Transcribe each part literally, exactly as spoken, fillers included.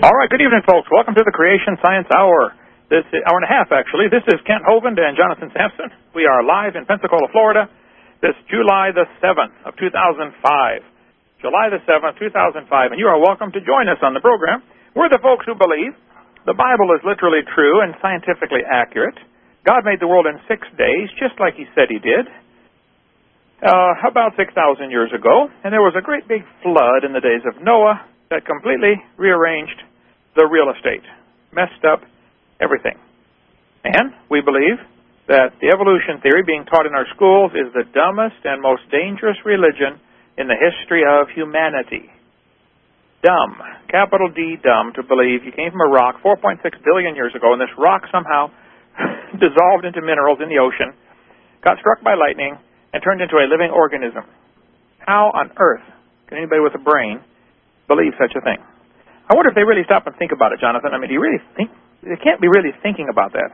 All right, good evening, folks. Welcome to the Creation Science Hour. This is, hour and a half, actually. This is Kent Hovind and Jonathan Sampson. We are live in Pensacola, Florida, this July the seventh of two thousand five. July the seventh, two thousand five, and you are welcome to join us on the program. We're the folks who believe the Bible is literally true and scientifically accurate. God made the world in six days, just like He said He did, uh, about six thousand years ago, and there was a great big flood in the days of Noah that completely rearranged the real estate, messed up everything. And we believe that the evolution theory being taught in our schools is the dumbest and most dangerous religion in the history of humanity. Dumb, capital D, dumb, to believe you came from a rock four point six billion years ago, and this rock somehow dissolved into minerals in the ocean, got struck by lightning, and turned into a living organism. How on earth can anybody with a brain believe such a thing? I wonder if they really stop and think about it, Jonathan. I mean, do you really think? They can't be really thinking about that.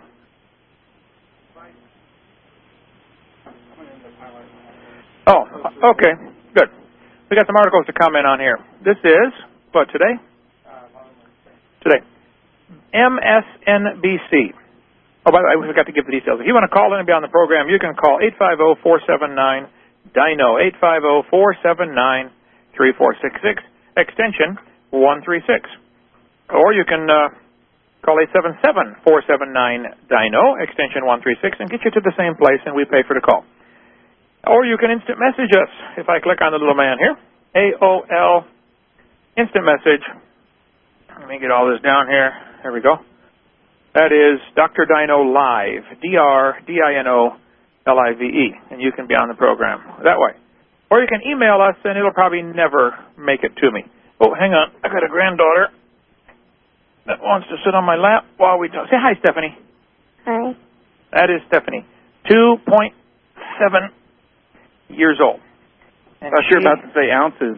Oh, okay, good. We got some articles to comment on here. This is, what, today? Today. M S N B C. Oh, by the way, we forgot to give the details. If you want to call in and be on the program, you can call eight five zero, four seven nine, D I N O, eight five zero, four seven nine, three four six six, extension one three six. Or you can uh, call eight seven seven, four seven nine, D I N O, extension one three six, and get you to the same place, and we pay for the call. Or you can instant message us. If I click on the little man here, A O L, instant message. Let me get all this down here. There we go. That is Doctor Dino Live, D R D I N O L I V E, and you can be on the program that way. Or you can email us, and it'll probably never make it to me. Oh, hang on. I got a granddaughter that wants to sit on my lap while we talk. Say hi, Stephanie. Hi. That is Stephanie, two point seven years old. And I thought you were about to say ounces.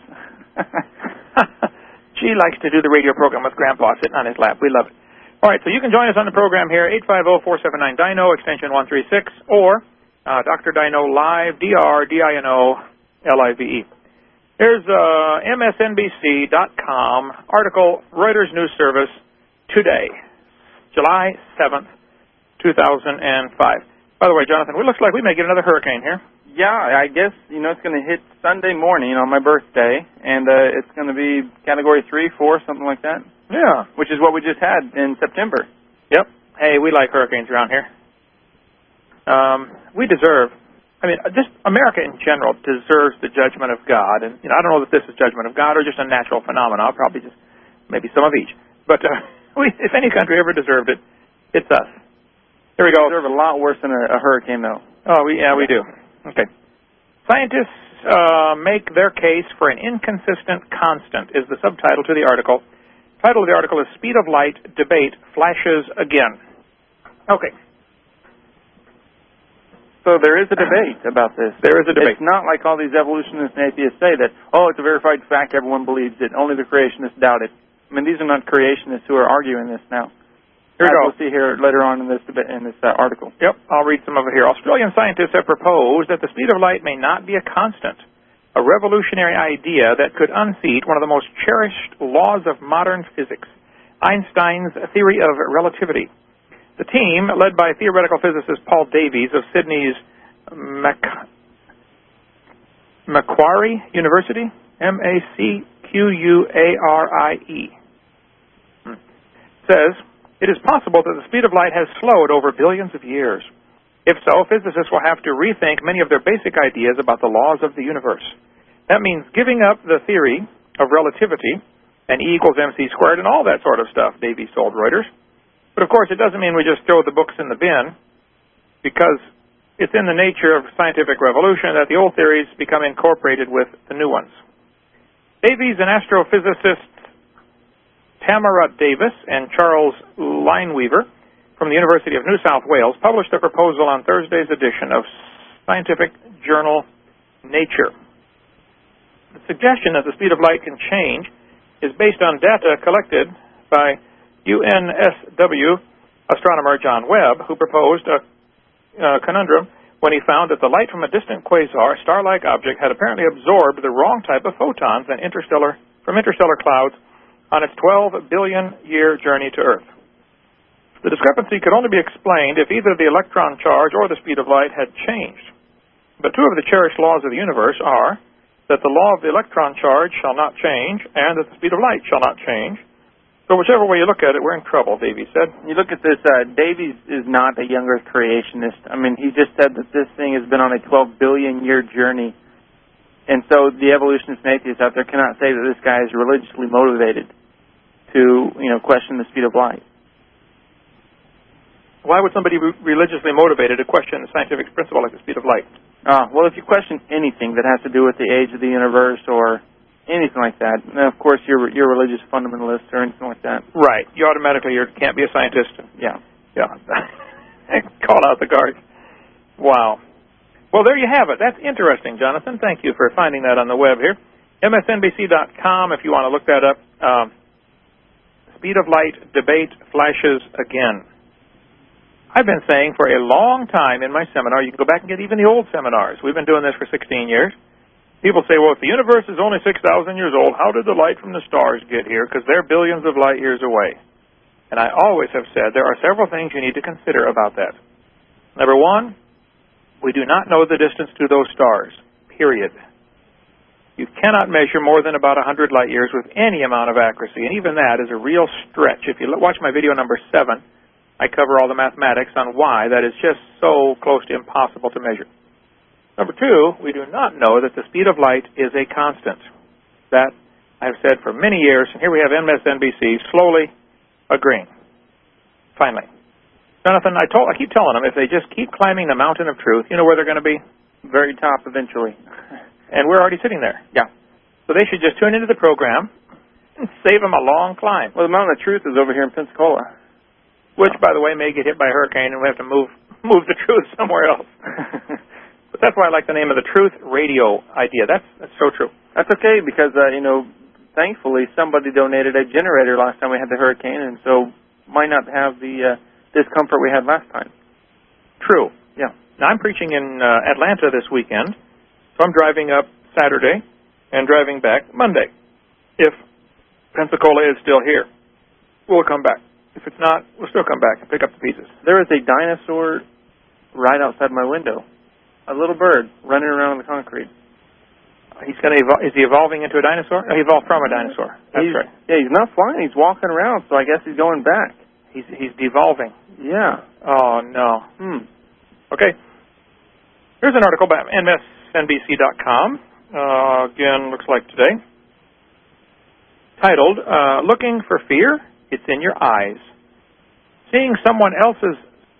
She likes to do the radio program with Grandpa sitting on his lap. We love it. All right, so you can join us on the program here, eight five zero, four seven nine, D I N O, extension one three six, or uh, Doctor Dino Live, D R D I N O L I V E. Here's uh, M S N B C dot com article, Reuters News Service, today, July seventh, two thousand five. By the way, Jonathan, it looks like we may get another hurricane here. Yeah, I guess, you know, it's going to hit Sunday morning on my birthday, and uh, it's going to be Category three, four, something like that. Yeah. Which is what we just had in September. Yep. Hey, we like hurricanes around here. Um, we deserve, I mean, just America in general deserves the judgment of God. And, you know, I don't know if this is judgment of God or just a natural phenomenon. Probably just maybe some of each. But uh, we, if any country ever deserved it, it's us. Here we go. We deserve a lot worse than a, a hurricane, though. Oh, we, yeah, we do. Okay. Scientists uh, make their case for an inconsistent constant is the subtitle to the article. The title of the article is Speed of Light Debate Flashes Again. Okay. So there is a debate about this. There is a debate. It's not like all these evolutionists and atheists say that, oh, it's a verified fact, everyone believes it, only the creationists doubt it. I mean, these are not creationists who are arguing this now. Here we go. We'll see here later on in this debate, in this uh, article. Yep, I'll read some of it here. Australian scientists have proposed that the speed of light may not be a constant, a revolutionary idea that could unseat one of the most cherished laws of modern physics, Einstein's theory of relativity. The team, led by theoretical physicist Paul Davies of Sydney's Mac- Macquarie University, M A C Q U A R I E, hmm. says, it is possible that the speed of light has slowed over billions of years. If so, physicists will have to rethink many of their basic ideas about the laws of the universe. That means giving up the theory of relativity and E equals mc squared and all that sort of stuff, Davies told Reuters. But, of course, it doesn't mean we just throw the books in the bin, because it's in the nature of scientific revolution that the old theories become incorporated with the new ones. Davies and astrophysicists Tamara Davis and Charles Lineweaver from the University of New South Wales published a proposal on Thursday's edition of scientific journal Nature. The suggestion that the speed of light can change is based on data collected by U N S W astronomer John Webb, who proposed a uh, conundrum when he found that the light from a distant quasar, star-like object, had apparently absorbed the wrong type of photons and interstellar from interstellar clouds on its twelve billion year journey to Earth. The discrepancy could only be explained if either the electron charge or the speed of light had changed. But two of the cherished laws of the universe are that the law of the electron charge shall not change and that the speed of light shall not change. So whichever way you look at it, we're in trouble, Davies said. You look at this, uh, Davies is not a young Earth creationist. I mean, he just said that this thing has been on a twelve billion year journey. And so the evolutionist and atheists out there cannot say that this guy is religiously motivated to, you know, question the speed of light. Why would somebody be religiously motivated to question the scientific principle like the speed of light? Uh, well, if you question anything that has to do with the age of the universe or anything like that, then of course you're you're a religious fundamentalist or anything like that. Right. You automatically you can't be a scientist. Yeah. Yeah. Call out the guards. Wow. Well, there you have it. That's interesting, Jonathan. Thank you for finding that on the web here. M S N B C dot com if you want to look that up. Um, speed of light debate flashes again. I've been saying for a long time in my seminar, you can go back and get even the old seminars. We've been doing this for sixteen years. People say, well, if the universe is only six thousand years old, how did the light from the stars get here? Because they're billions of light years away. And I always have said there are several things you need to consider about that. Number one, we do not know the distance to those stars, period. You cannot measure more than about one hundred light years with any amount of accuracy, and even that is a real stretch. If you watch my video number seven, I cover all the mathematics on why that is just so close to impossible to measure. Number two, we do not know that the speed of light is a constant. That I've said for many years, and here we have M S N B C slowly agreeing. Finally, Jonathan, I, told, I keep telling them if they just keep climbing the mountain of truth, you know where they're going to be? Very top eventually. And we're already sitting there. Yeah. So they should just tune into the program and save them a long climb. Well, the mountain of truth is over here in Pensacola. Which, by the way, may get hit by a hurricane, and we have to move move the truth somewhere else. But that's why I like the name of the Truth Radio idea. That's that's so true. That's okay because, uh, you know, thankfully somebody donated a generator last time we had the hurricane, and so might not have the uh, discomfort we had last time. True. Yeah. Now, I'm preaching in uh, Atlanta this weekend, so I'm driving up Saturday and driving back Monday. If Pensacola is still here, we'll come back. If it's not, we'll still come back and pick up the pieces. There is a dinosaur right outside my window. A little bird running around on the concrete. He's going to evol- is he evolving into a dinosaur? No, he evolved from a dinosaur. That's he's, right. Yeah, he's not flying. He's walking around, so I guess he's going back. He's he's devolving. Yeah. Oh, no. Hmm. Okay. Here's an article by M S N B C dot com. Uh, again, looks like today. Titled, uh, Looking for Fear? It's in your eyes. Seeing someone else's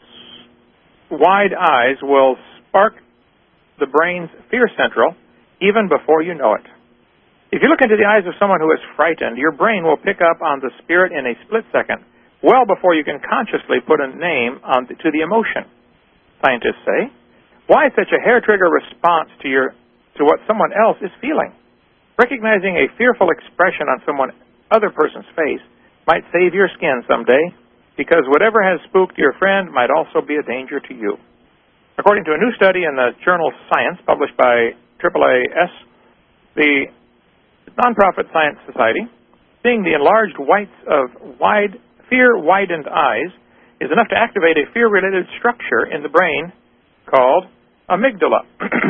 wide eyes will spark the brain's fear central even before you know it. If you look into the eyes of someone who is frightened, your brain will pick up on the spirit in a split second, well before you can consciously put a name on the, to the emotion. Scientists say, why such a hair-trigger response to your to what someone else is feeling? Recognizing a fearful expression on someone other person's face might save your skin someday, because whatever has spooked your friend might also be a danger to you. According to a new study in the journal Science, published by triple A S, the nonprofit Science Society, seeing the enlarged whites of wide, fear-widened eyes is enough to activate a fear-related structure in the brain called amygdala.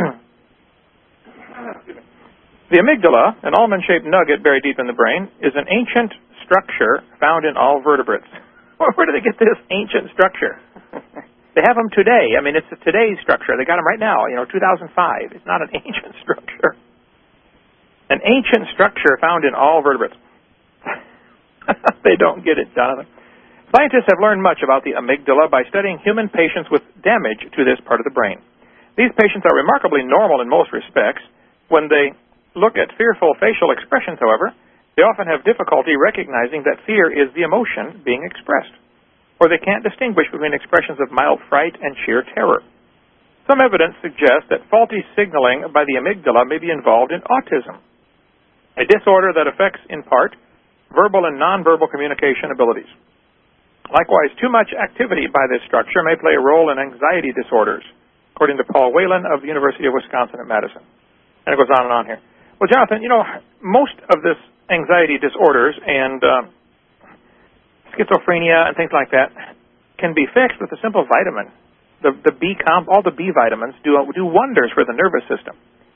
The amygdala, an almond-shaped nugget buried deep in the brain, is an ancient structure found in all vertebrates. Where do they get this ancient structure? They have them today. I mean, it's a today's structure. They got them right now, you know, two thousand five. It's not an ancient structure. An ancient structure found in all vertebrates. They don't get it, Jonathan. Scientists have learned much about the amygdala by studying human patients with damage to this part of the brain. These patients are remarkably normal in most respects. When they look at fearful facial expressions, however, they often have difficulty recognizing that fear is the emotion being expressed, or they can't distinguish between expressions of mild fright and sheer terror. Some evidence suggests that faulty signaling by the amygdala may be involved in autism, a disorder that affects, in part, verbal and nonverbal communication abilities. Likewise, too much activity by this structure may play a role in anxiety disorders, according to Paul Whalen of the University of Wisconsin at Madison. And it goes on and on here. Well, Jonathan, you know, most of this anxiety disorders and uh, schizophrenia and things like that can be fixed with a simple vitamin. The the B comp, all the B vitamins do do wonders for the nervous system.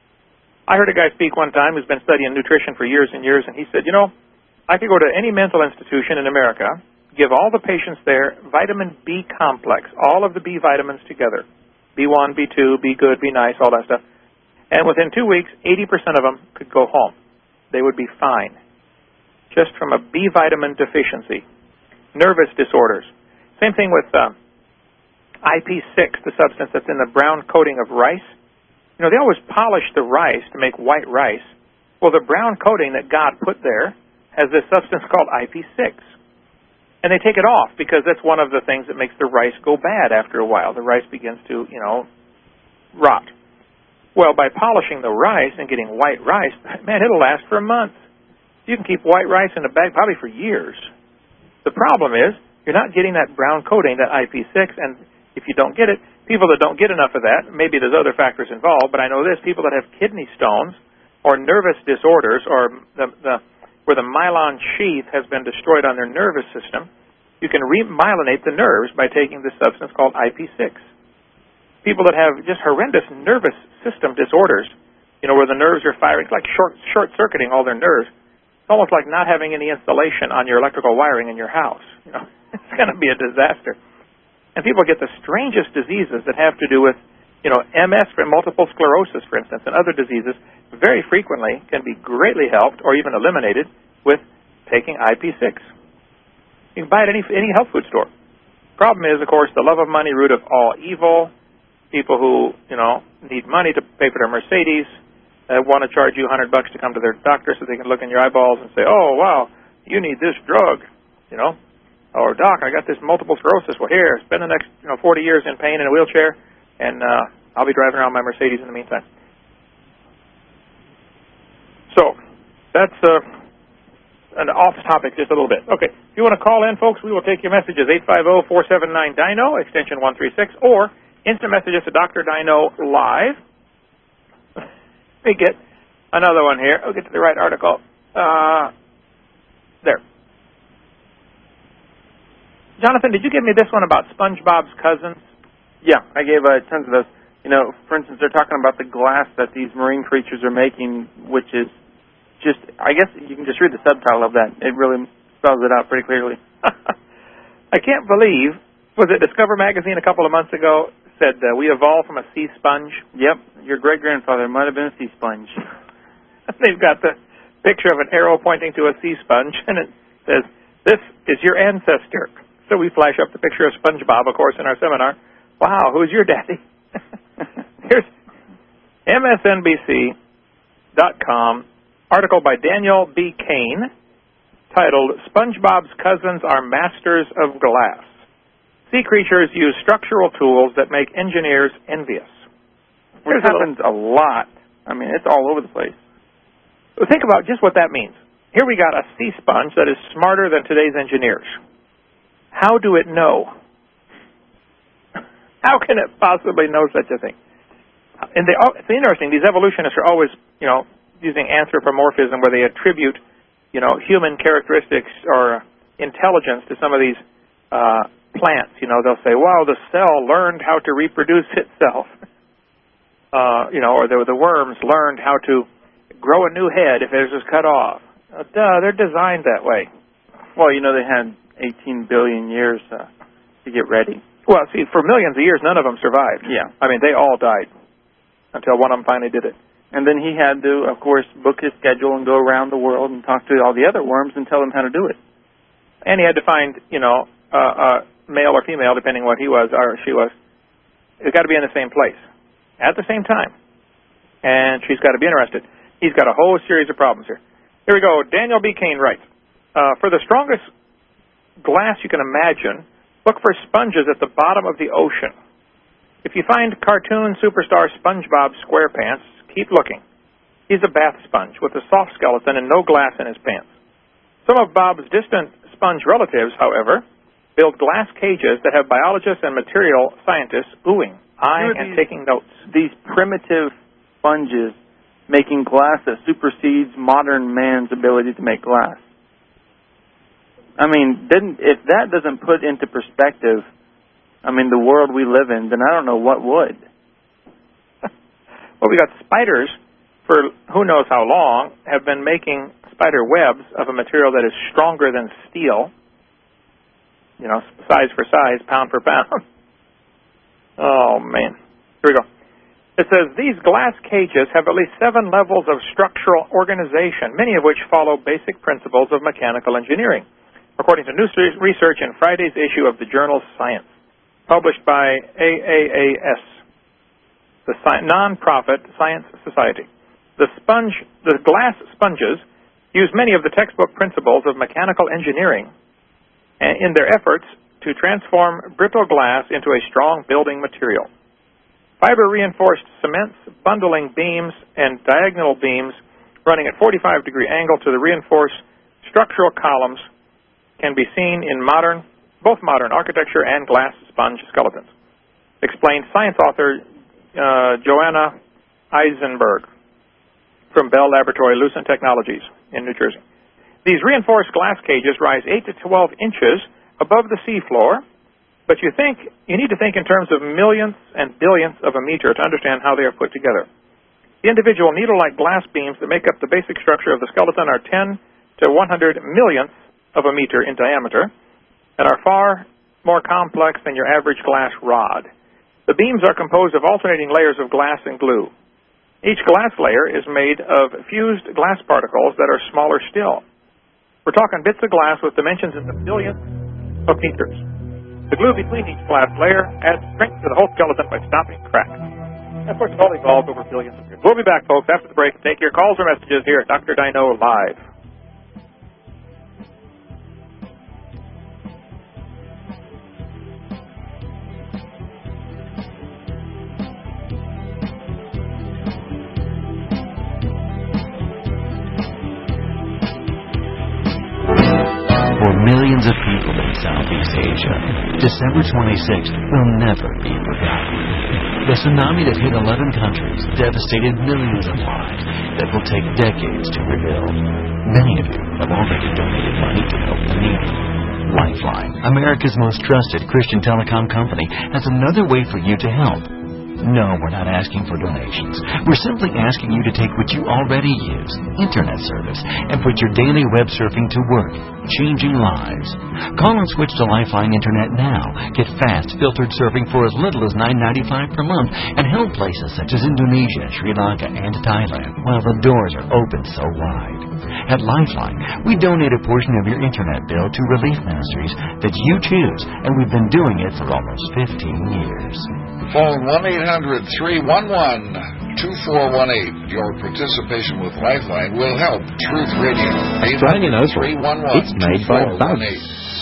I heard a guy speak one time who's been studying nutrition for years and years, and he said, you know, I could go to any mental institution in America, give all the patients there vitamin B complex, all of the B vitamins together, B one, B two, B good, B nice, all that stuff, and within two weeks, eighty percent of them could go home. They would be fine, just from a B vitamin deficiency. Nervous disorders. Same thing with uh, I P six, the substance that's in the brown coating of rice. You know, they always polish the rice to make white rice. Well, the brown coating that God put there has this substance called I P six. And they take it off because that's one of the things that makes the rice go bad after a while. The rice begins to, you know, rot. Well, by polishing the rice and getting white rice, man, it'll last for a month. You can keep white rice in a bag probably for years. The problem is you're not getting that brown coating, that I P six, and if you don't get it, people that don't get enough of that, maybe there's other factors involved, but I know this, people that have kidney stones or nervous disorders or the, the, where the myelin sheath has been destroyed on their nervous system, you can remyelinate the nerves by taking this substance called I P six. People that have just horrendous nervous system disorders, you know, where the nerves are firing, it's like short, short-circuiting all their nerves. It's almost like not having any insulation on your electrical wiring in your house. You know, it's going to be a disaster. And people get the strangest diseases that have to do with, you know, M S, for multiple sclerosis, for instance, and other diseases, very frequently can be greatly helped or even eliminated with taking I P six. You can buy it at any, any health food store. Problem is, of course, the love of money, root of all evil. People who, you know, need money to pay for their Mercedes, uh, want to charge you a hundred bucks to come to their doctor so they can look in your eyeballs and say, oh, wow, you need this drug, you know. Or, doc, I got this multiple sclerosis. Well, here, spend the next, you know, forty years in pain in a wheelchair, and uh, I'll be driving around my Mercedes in the meantime. So, that's uh, an off topic just a little bit. Okay, if you want to call in, folks, we will take your messages, eight five zero, four seven nine, D I N O, extension one three six, or instant messages to Doctor Dino Live. Let me get another one here. I'll get to the right article. Uh, there. Jonathan, did you give me this one about SpongeBob's cousins? Yeah, I gave uh, tons of those. You know, for instance, they're talking about the glass that these marine creatures are making, which is just, I guess you can just read the subtitle of that. It really spells it out pretty clearly. I can't believe, was it Discover Magazine a couple of months ago said uh, we evolved from a sea sponge? Yep, your great-grandfather might have been a sea sponge. They've got the picture of an arrow pointing to a sea sponge, and it says, this is your ancestor. So we flash up the picture of SpongeBob, of course, in our seminar. Wow, who's your daddy? Here's M S N B C dot com, article by Daniel B. Kane, titled, SpongeBob's Cousins Are Masters of Glass. Sea creatures use structural tools that make engineers envious. Which happens a lot. I mean, it's all over the place. Well, think about just what that means. Here we got a sea sponge that is smarter than today's engineers. How do it know? How can it possibly know such a thing? And they, it's interesting. These evolutionists are always, you know, using anthropomorphism where they attribute, you know, human characteristics or intelligence to some of these uh, plants. You know, they'll say, "Wow, the cell learned how to reproduce itself." Uh, you know, or the, the worms learned how to grow a new head if theirs was cut off. Uh, duh, they're designed that way. Well, you know, they had eighteen billion years uh, to get ready. Well, see, for millions of years, none of them survived. Yeah. I mean, they all died until one of them finally did it. And then he had to, of course, book his schedule and go around the world and talk to all the other worms and tell them how to do it. And he had to find, you know, uh, uh, male or female, depending what he was or she was. It's got to be in the same place at the same time. And she's got to be interested. He's got a whole series of problems here. Here we go. Daniel B. Kane writes, uh, for the strongest glass you can imagine, look for sponges at the bottom of the ocean. If you find cartoon superstar SpongeBob SquarePants, keep looking. He's a bath sponge with a soft skeleton and no glass in his pants. Some of Bob's distant sponge relatives, however, build glass cages that have biologists and material scientists oohing, eyeing, and these, taking notes. These primitive sponges making glass that supersedes modern man's ability to make glass. I mean, didn't if that doesn't put into perspective, I mean, the world we live in, then I don't know what would. Well, we got spiders for who knows how long have been making spider webs of a material that is stronger than steel. You know, size for size, pound for pound. Oh, man. Here we go. It says, these glass cages have at least seven levels of structural organization, many of which follow basic principles of mechanical engineering, according to new research in Friday's issue of the journal Science, published by A A A S, the non-profit science society. The sponge, the glass sponges use many of the textbook principles of mechanical engineering in their efforts to transform brittle glass into a strong building material. Fiber-reinforced cements, bundling beams, and diagonal beams running at forty-five degree angle to the reinforced structural columns can be seen in modern, both modern architecture and glass sponge skeletons, explained science author uh, Joanna Eisenberg from Bell Laboratory Lucent Technologies in New Jersey. These reinforced glass cages rise eight to twelve inches above the seafloor, but you think you need to think in terms of millionths and billionths of a meter to understand how they are put together. The individual needle-like glass beams that make up the basic structure of the skeleton are ten to one hundred millionths of a meter in diameter and are far more complex than your average glass rod. The beams are composed of alternating layers of glass and glue. Each glass layer is made of fused glass particles that are smaller still. We're talking bits of glass with dimensions in the billionths of meters. The glue between each glass layer adds strength to the whole skeleton by stopping cracks. Of course, it's all evolved over billions of years. We'll be back, folks, after the break. Take your calls or messages here at Doctor Dino Live. For millions of people in Southeast Asia, December twenty-sixth will never be forgotten. The tsunami that hit eleven countries devastated millions of lives that will take decades to rebuild. Many of you have already donated money to help the needy. Lifeline, America's most trusted Christian telecom company, has another way for you to help. No, we're not asking for donations. We're simply asking you to take what you already use, internet service, and put your daily web surfing to work, changing lives. Call and switch to Lifeline Internet now. Get fast, filtered surfing for as little as nine ninety-five per month and help places such as Indonesia, Sri Lanka, and Thailand while the doors are open so wide. At Lifeline, we donate a portion of your internet bill to relief ministries that you choose, and we've been doing it for almost fifteen years. Phone one eight hundred, three one one, two four one eight. Your participation with Lifeline will help Truth Radio. Australian Opal. It's made by Bugs.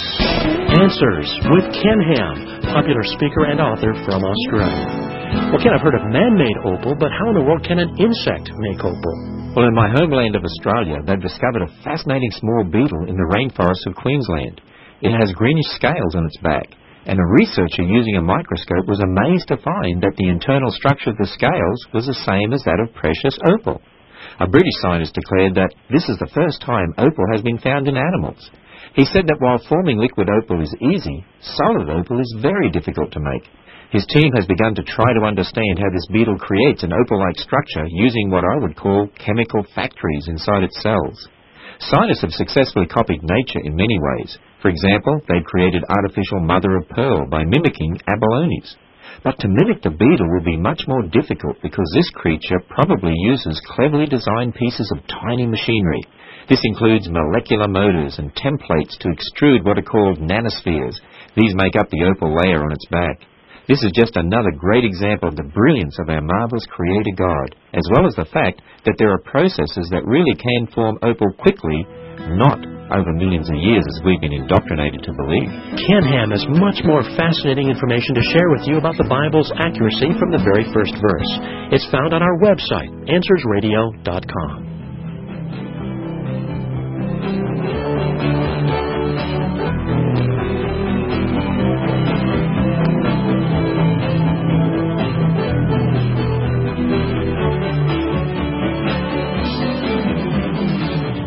Answers with Ken Ham, popular speaker and author from Australia. Well, Ken, I've heard of man-made opal, but how in the world can an insect make opal? Well, in my homeland of Australia, they've discovered a fascinating small beetle in the rainforests of Queensland. It has greenish scales on its back, and a researcher using a microscope was amazed to find that the internal structure of the scales was the same as that of precious opal. A British scientist declared that this is the first time opal has been found in animals. He said that while forming liquid opal is easy, solid opal is very difficult to make. His team has begun to try to understand how this beetle creates an opal-like structure using what I would call chemical factories inside its cells. Scientists have successfully copied nature in many ways. For example, they've created artificial mother-of-pearl by mimicking abalones. But to mimic the beetle will be much more difficult because this creature probably uses cleverly designed pieces of tiny machinery. This includes molecular motors and templates to extrude what are called nanospheres. These make up the opal layer on its back. This is just another great example of the brilliance of our marvelous Creator God, as well as the fact that there are processes that really can form opal quickly, not over millions of years as we've been indoctrinated to believe. Ken Ham has much more fascinating information to share with you about the Bible's accuracy from the very first verse. It's found on our website, answers radio dot com.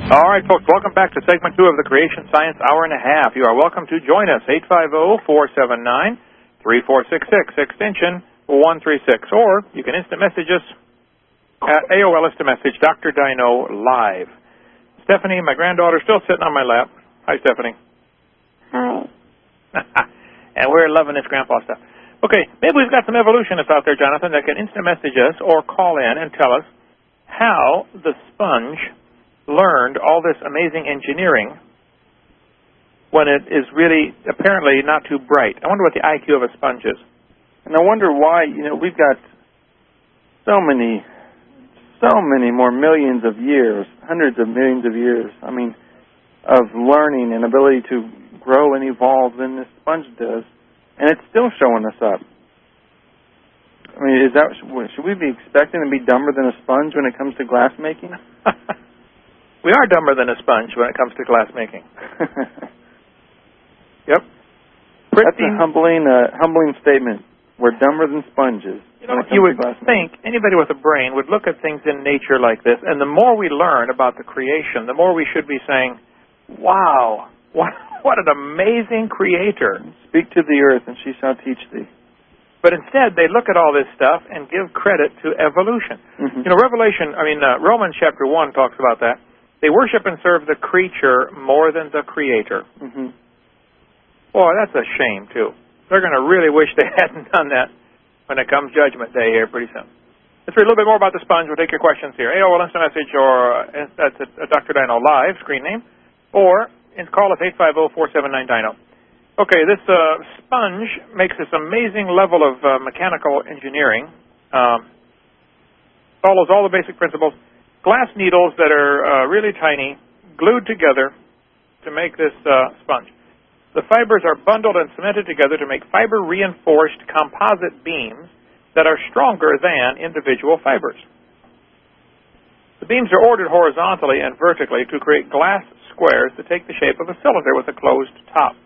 All right, folks, welcome back to segment two of the Creation Science Hour and a Half. You are welcome to join us, eight five zero, four seven nine, three four six six, extension one three six, or you can instant message us at A O L Instant Message, Doctor Dino Live. Stephanie, my granddaughter, still sitting on my lap. Hi, Stephanie. Hi. And we're loving this grandpa stuff. Okay, maybe we've got some evolutionists out there, Jonathan, that can instant message us or call in and tell us how the sponge learned all this amazing engineering when it is really apparently not too bright. I wonder what the I Q of a sponge is. And I wonder why, you know, we've got so many, so many more millions of years, hundreds of millions of years, I mean, of learning and ability to grow and evolve than this sponge does, and it's still showing us up. I mean, is that, should we be expecting to be dumber than a sponge when it comes to glass making? We are dumber than a sponge when it comes to glass making. Yep. Pretty That's a humbling, uh, humbling statement. We're dumber than sponges. You know, you would think anybody with a brain would look at things in nature like this, and the more we learn about the creation, the more we should be saying, wow, what, what an amazing creator. Speak to the earth, and she shall teach thee. But instead, they look at all this stuff and give credit to evolution. Mm-hmm. You know, Revelation, I mean, uh, Romans chapter one talks about that. They worship and serve the creature more than the creator. Mm-hmm. Boy, that's a shame, too. They're going to really wish they hadn't done that when it comes Judgment Day here pretty soon. Let's read a little bit more about the sponge. We'll take your questions here. A O L Instant Message or uh, that's a, a Doctor Dino Live screen name. Or in call us eight five zero, four seven nine, Dino. Okay, this uh, sponge makes this amazing level of uh, mechanical engineering. Um, follows all the basic principles. Glass needles that are uh, really tiny, glued together to make this uh, sponge. The fibers are bundled and cemented together to make fiber-reinforced composite beams that are stronger than individual fibers. The beams are ordered horizontally and vertically to create glass squares that take the shape of a cylinder with a closed top.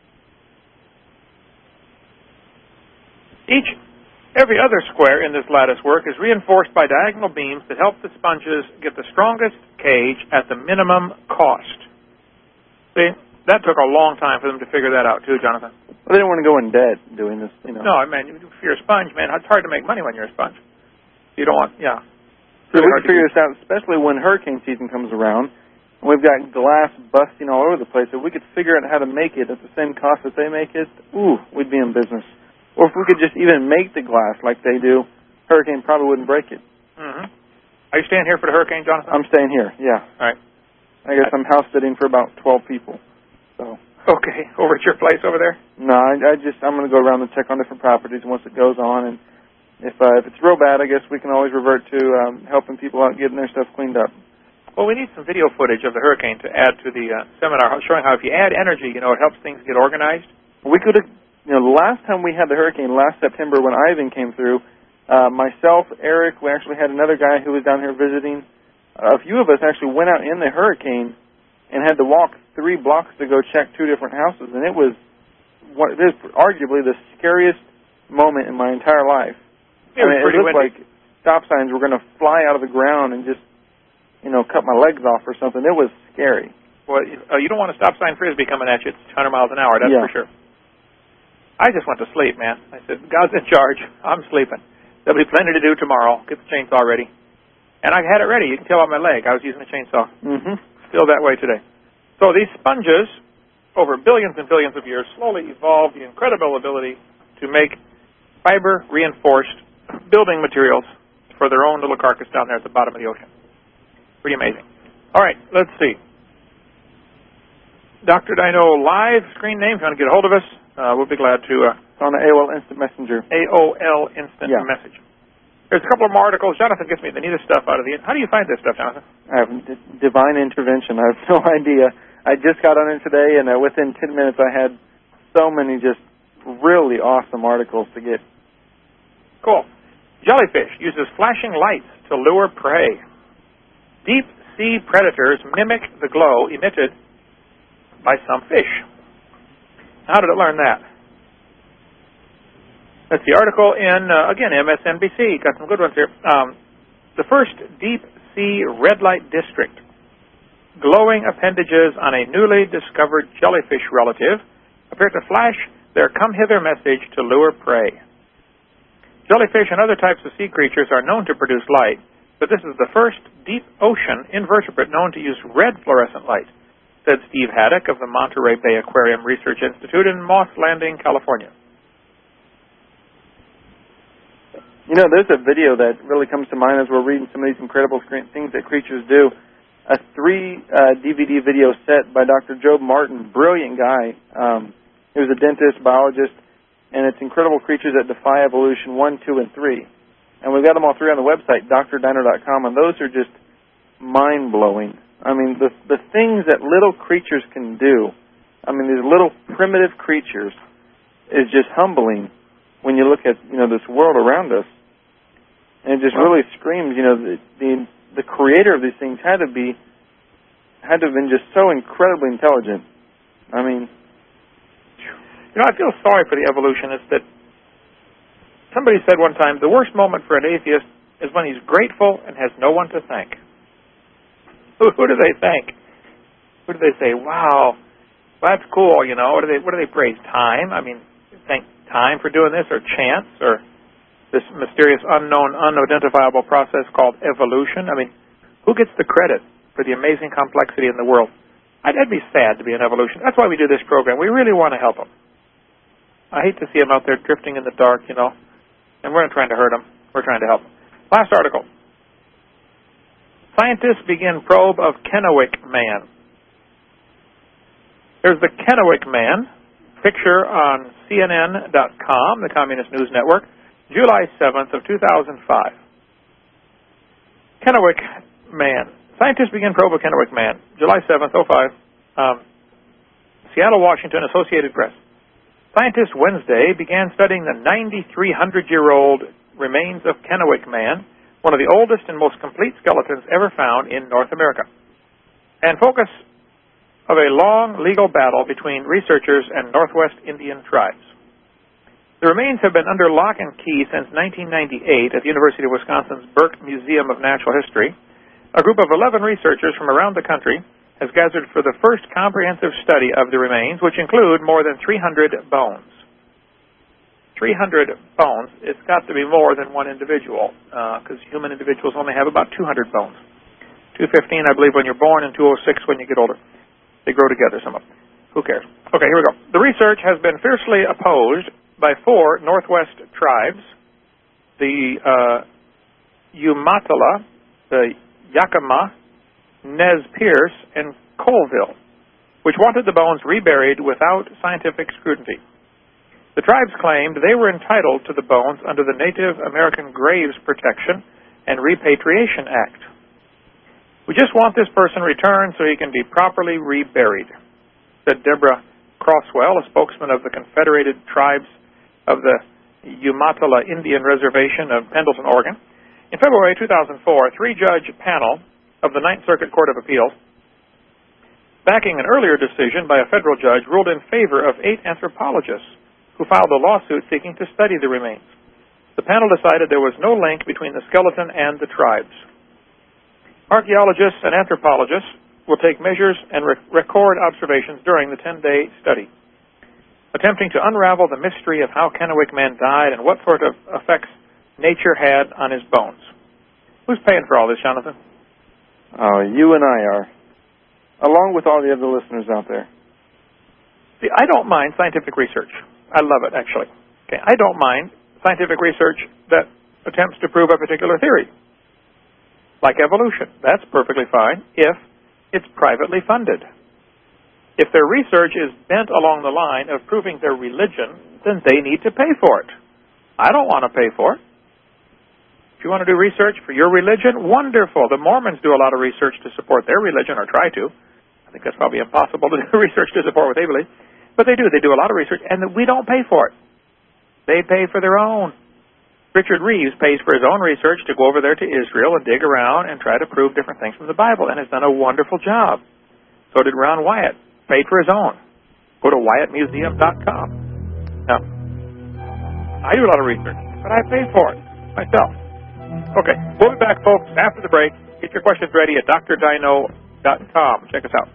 Each Every other square in this lattice work is reinforced by diagonal beams that help the sponges get the strongest cage at the minimum cost. See, that took a long time for them to figure that out, too, Jonathan. Well, they didn't want to go in debt doing this, you know. No, I mean, if you're a sponge, man, it's hard to make money when you're a sponge. You don't want, yeah. So we can figure this out, especially when hurricane season comes around, and we've got glass busting all over the place. If we could figure out how to make it at the same cost that they make it, ooh, we'd be in business. Or if we could just even make the glass like they do, hurricane probably wouldn't break it. Mm-hmm. Are you staying here for the hurricane, Jonathan? I'm staying here, yeah. All right. I guess I'm house sitting for about twelve people. So. Okay. Over at your place over there? No, I, I just, I'm going to go around and check on different properties once it goes on. And if uh, if it's real bad, I guess we can always revert to um, helping people out getting their stuff cleaned up. Well, we need some video footage of the hurricane to add to the uh, seminar, showing how if you add energy, you know, it helps things get organized. We could have... You know, the last time we had the hurricane, last September when Ivan came through, uh, myself, Eric, we actually had another guy who was down here visiting. Uh, a few of us actually went out in the hurricane and had to walk three blocks to go check two different houses, and it was what it is arguably the scariest moment in my entire life. It, I mean, it looked windy. like stop signs were going to fly out of the ground and just, you know, cut my legs off or something. It was scary. Well, uh, you don't want a stop sign frisbee coming at you. It's one hundred miles an hour, that's yeah. for sure. I just went to sleep, man. I said, God's in charge. I'm sleeping. There'll be plenty to do tomorrow. Get the chainsaw ready. And I had it ready. You can tell on my leg. I was using a chainsaw. Mm-hmm. Still that way today. So these sponges, over billions and billions of years, slowly evolved the incredible ability to make fiber-reinforced building materials for their own little carcass down there at the bottom of the ocean. Pretty amazing. All right, let's see. Doctor Dino Live screen name. If you want to get a hold of us, Uh, we'll be glad to... Uh, on the A O L Instant Messenger. A O L Instant yeah. Message. There's a couple of more articles. Jonathan gets me the neatest stuff out of the... How do you find this stuff, Jonathan? I have d- divine intervention. I have no idea. I just got on it today, and uh, within ten minutes I had so many just really awesome articles to get. Cool. Jellyfish uses flashing lights to lure prey. Deep sea predators mimic the glow emitted by some fish. How did it learn that? That's the article in, uh, again, M S N B C. Got some good ones here. Um, the first deep sea red light district glowing appendages on a newly discovered jellyfish relative appear to flash their come-hither message to lure prey. Jellyfish and other types of sea creatures are known to produce light, but this is the first deep ocean invertebrate known to use red fluorescent light, said Steve Haddock of the Monterey Bay Aquarium Research Institute in Moss Landing, California. You know, there's a video that really comes to mind as we're reading some of these incredible things that creatures do. A three uh, D V D video set by Doctor Job Martin, brilliant guy. Um, he was a dentist, biologist, and it's Incredible Creatures That Defy Evolution one, two, and three. And we've got them all three on the website, D R dino dot com, and those are just mind-blowing. I mean, the the things that little creatures can do, I mean, these little primitive creatures, is just humbling when you look at, you know, this world around us. And it just really screams, you know, the, the the creator of these things had to be, had to have been just so incredibly intelligent. I mean... You know, I feel sorry for the evolutionists that somebody said one time, the worst moment for an atheist is when he's grateful and has no one to thank. Who, who do they thank? Who do they say, wow, that's cool, you know? What do they, what do they praise? Time? I mean, thank time for doing this, or chance, or this mysterious, unknown, unidentifiable process called evolution. I mean, who gets the credit for the amazing complexity in the world? I'd, I'd be sad to be an evolutionist. That's why we do this program. We really want to help them. I hate to see them out there drifting in the dark, you know, and we're not trying to hurt them. We're trying to help them. Last article. Scientists begin probe of Kennewick Man. There's the Kennewick Man, picture on C N N dot com, the Communist News Network, July seventh of two thousand five. Kennewick Man. Scientists begin probe of Kennewick Man, July seventh, oh five. Um, Seattle, Washington, Associated Press. Scientists Wednesday began studying the ninety-three hundred-year-old remains of Kennewick Man, one of the oldest and most complete skeletons ever found in North America, and focus of a long legal battle between researchers and Northwest Indian tribes. The remains have been under lock and key since nineteen ninety-eight at the University of Wisconsin's Burke Museum of Natural History. A group of eleven researchers from around the country has gathered for the first comprehensive study of the remains, which include more than three hundred bones. three hundred bones, it's got to be more than one individual, because uh, human individuals only have about two hundred bones. two hundred fifteen, I believe, when you're born, and two hundred six when you get older. They grow together, some of them. Who cares? Okay, here we go. The research has been fiercely opposed by four Northwest tribes, the uh, Umatilla, the Yakima, Nez Perce, and Colville, which wanted the bones reburied without scientific scrutiny. The tribes claimed they were entitled to the bones under the Native American Graves Protection and Repatriation Act. We just want this person returned so he can be properly reburied, said Deborah Crosswell, a spokesman of the Confederated Tribes of the Umatilla Indian Reservation of Pendleton, Oregon. In February two thousand four, a three-judge panel of the Ninth Circuit Court of Appeals, backing an earlier decision by a federal judge, ruled in favor of eight anthropologists who filed a lawsuit seeking to study the remains. The panel decided there was no link between the skeleton and the tribes. Archaeologists and anthropologists will take measures and rec- record observations during the ten-day study, attempting to unravel the mystery of how Kennewick Man died and what sort of effects nature had on his bones. Who's paying for all this, Jonathan? Oh, you and I are, along with all the other listeners out there. See, I don't mind scientific research. I love it, actually. Okay, I don't mind scientific research that attempts to prove a particular theory, like evolution. That's perfectly fine if it's privately funded. If their research is bent along the line of proving their religion, then they need to pay for it. I don't want to pay for it. If you want to do research for your religion, wonderful. The Mormons do a lot of research to support their religion, or try to. I think that's probably impossible to do research to support what they believe. But they do. They do a lot of research, and we don't pay for it. They pay for their own. Richard Reeves pays for his own research to go over there to Israel and dig around and try to prove different things from the Bible, and has done a wonderful job. So did Ron Wyatt. Paid for his own. Go to Wyatt Museum dot com. Now, I do a lot of research, but I pay for it myself. Okay, we'll be back, folks, after the break. Get your questions ready at D R Dino dot com. Check us out.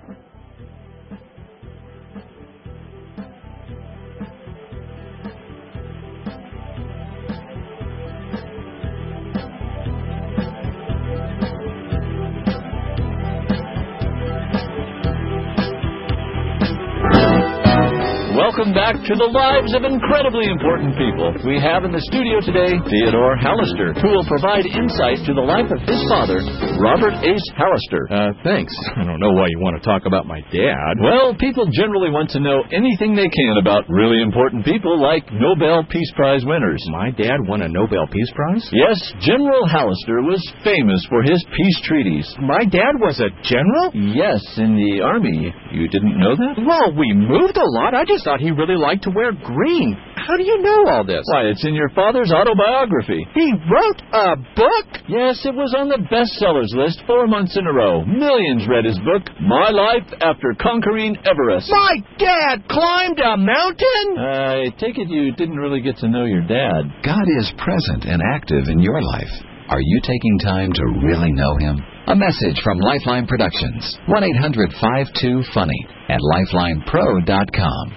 Welcome back to the lives of incredibly important people. We have in the studio today Theodore Hallister, who will provide insight to the life of his father, Robert Ace Hallister. Uh, thanks. I don't know why you want to talk about my dad. Well, people generally want to know anything they can about really important people like Nobel Peace Prize winners. My dad won a Nobel Peace Prize? Yes, General Hallister was famous for his peace treaties. My dad was a general? Yes, in the Army. You didn't know that? Well, we moved a lot. I just thought he really liked to wear green. How do you know all this? Why, it's in your father's autobiography. He wrote a book? Yes, it was on the bestsellers list four months in a row. Millions read his book, My Life After Conquering Everest. My dad climbed a mountain? I take it you didn't really get to know your dad. God is present and active in your life. Are you taking time to really know Him? A message from Lifeline Productions. one eight hundred five two funny at lifeline pro dot com.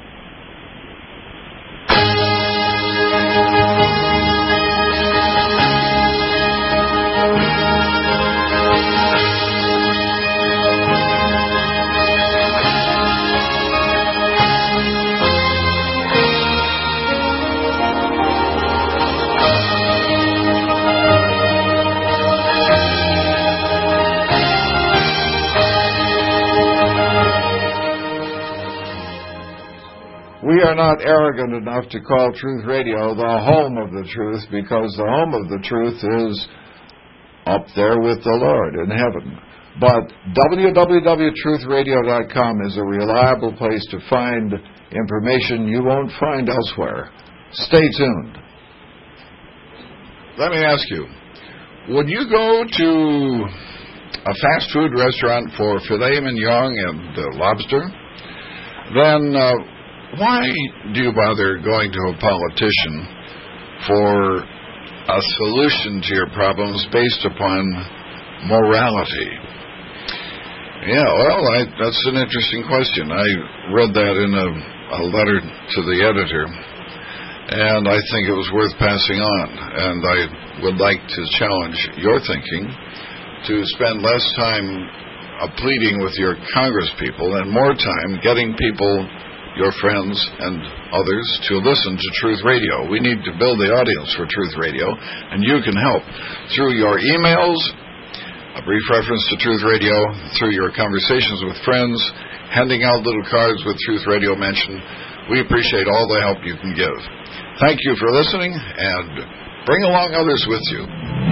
We are not arrogant enough to call Truth Radio the home of the truth, because the home of the truth is up there with the Lord in heaven. But w w w dot truth radio dot com is a reliable place to find information you won't find elsewhere. Stay tuned. Let me ask you, would you go to a fast food restaurant for filet mignon and uh, lobster? Then uh, why do you bother going to a politician for a solution to your problems based upon morality? Yeah, well, I, that's an interesting question. I read that in a, a letter to the editor, and I think it was worth passing on. And I would like to challenge your thinking to spend less time uh, pleading with your congresspeople and more time getting people, your friends and others, to listen to Truth Radio. We need to build the audience for Truth Radio, and you can help through your emails, a brief reference to Truth Radio, through your conversations with friends, handing out little cards with Truth Radio mentioned. We appreciate all the help you can give. Thank you for listening, and bring along others with you.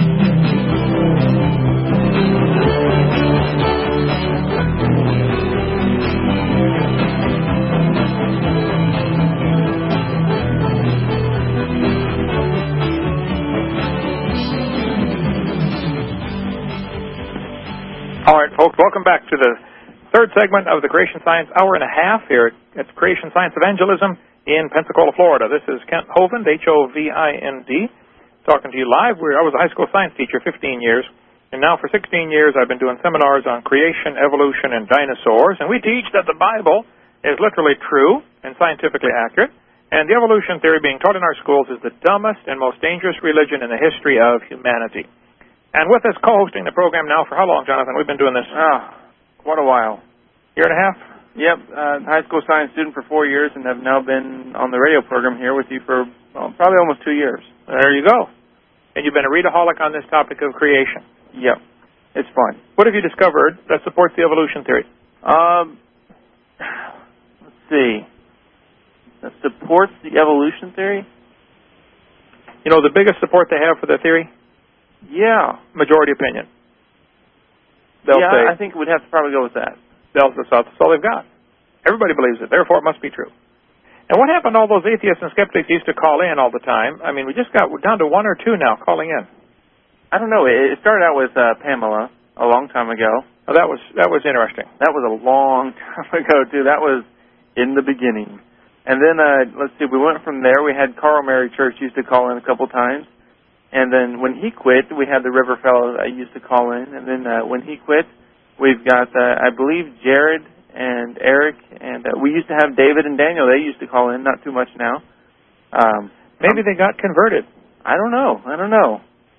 All right, folks, welcome back to the third segment of the Creation Science Hour and a Half here at Creation Science Evangelism in Pensacola, Florida. This is Kent Hovind, H O V I N D, talking to you live. We're, I was a high school science teacher fifteen years, and now for sixteen years I've been doing seminars on creation, evolution, and dinosaurs, and we teach that the Bible is literally true and scientifically accurate, and the evolution theory being taught in our schools is the dumbest and most dangerous religion in the history of humanity. And with us co-hosting the program now for how long, Jonathan? We've been doing this. Oh, quite a while. Year and a half? Yep, uh, high school science student for four years and have now been on the radio program here with you for well, probably almost two years. There you go. And you've been a readaholic on this topic of creation. Yep, it's fun. What have you discovered that supports the evolution theory? Um, let's see. That supports the evolution theory? You know the biggest support they have for the theory? Yeah. Majority opinion. They'll yeah, say, I think we'd have to probably go with that. They'll, that's all they've got. Everybody believes it, therefore it must be true. And what happened to all those atheists and skeptics used to call in all the time? I mean, we just got we're down to one or two now calling in. I don't know. It started out with uh, Pamela a long time ago. Oh, that was that was interesting. That was a long time ago, too. That was in the beginning. And then, uh, let's see, we went from there. We had Carl Mary Church used to call in a couple times. And then when he quit, we had the River fellow that used to call in. And then uh, when he quit, We've got, uh, I believe, Jared and Eric, and uh, we used to have David and Daniel. They used to call in, not too much now. Um, Maybe they got converted. I don't know. I don't know.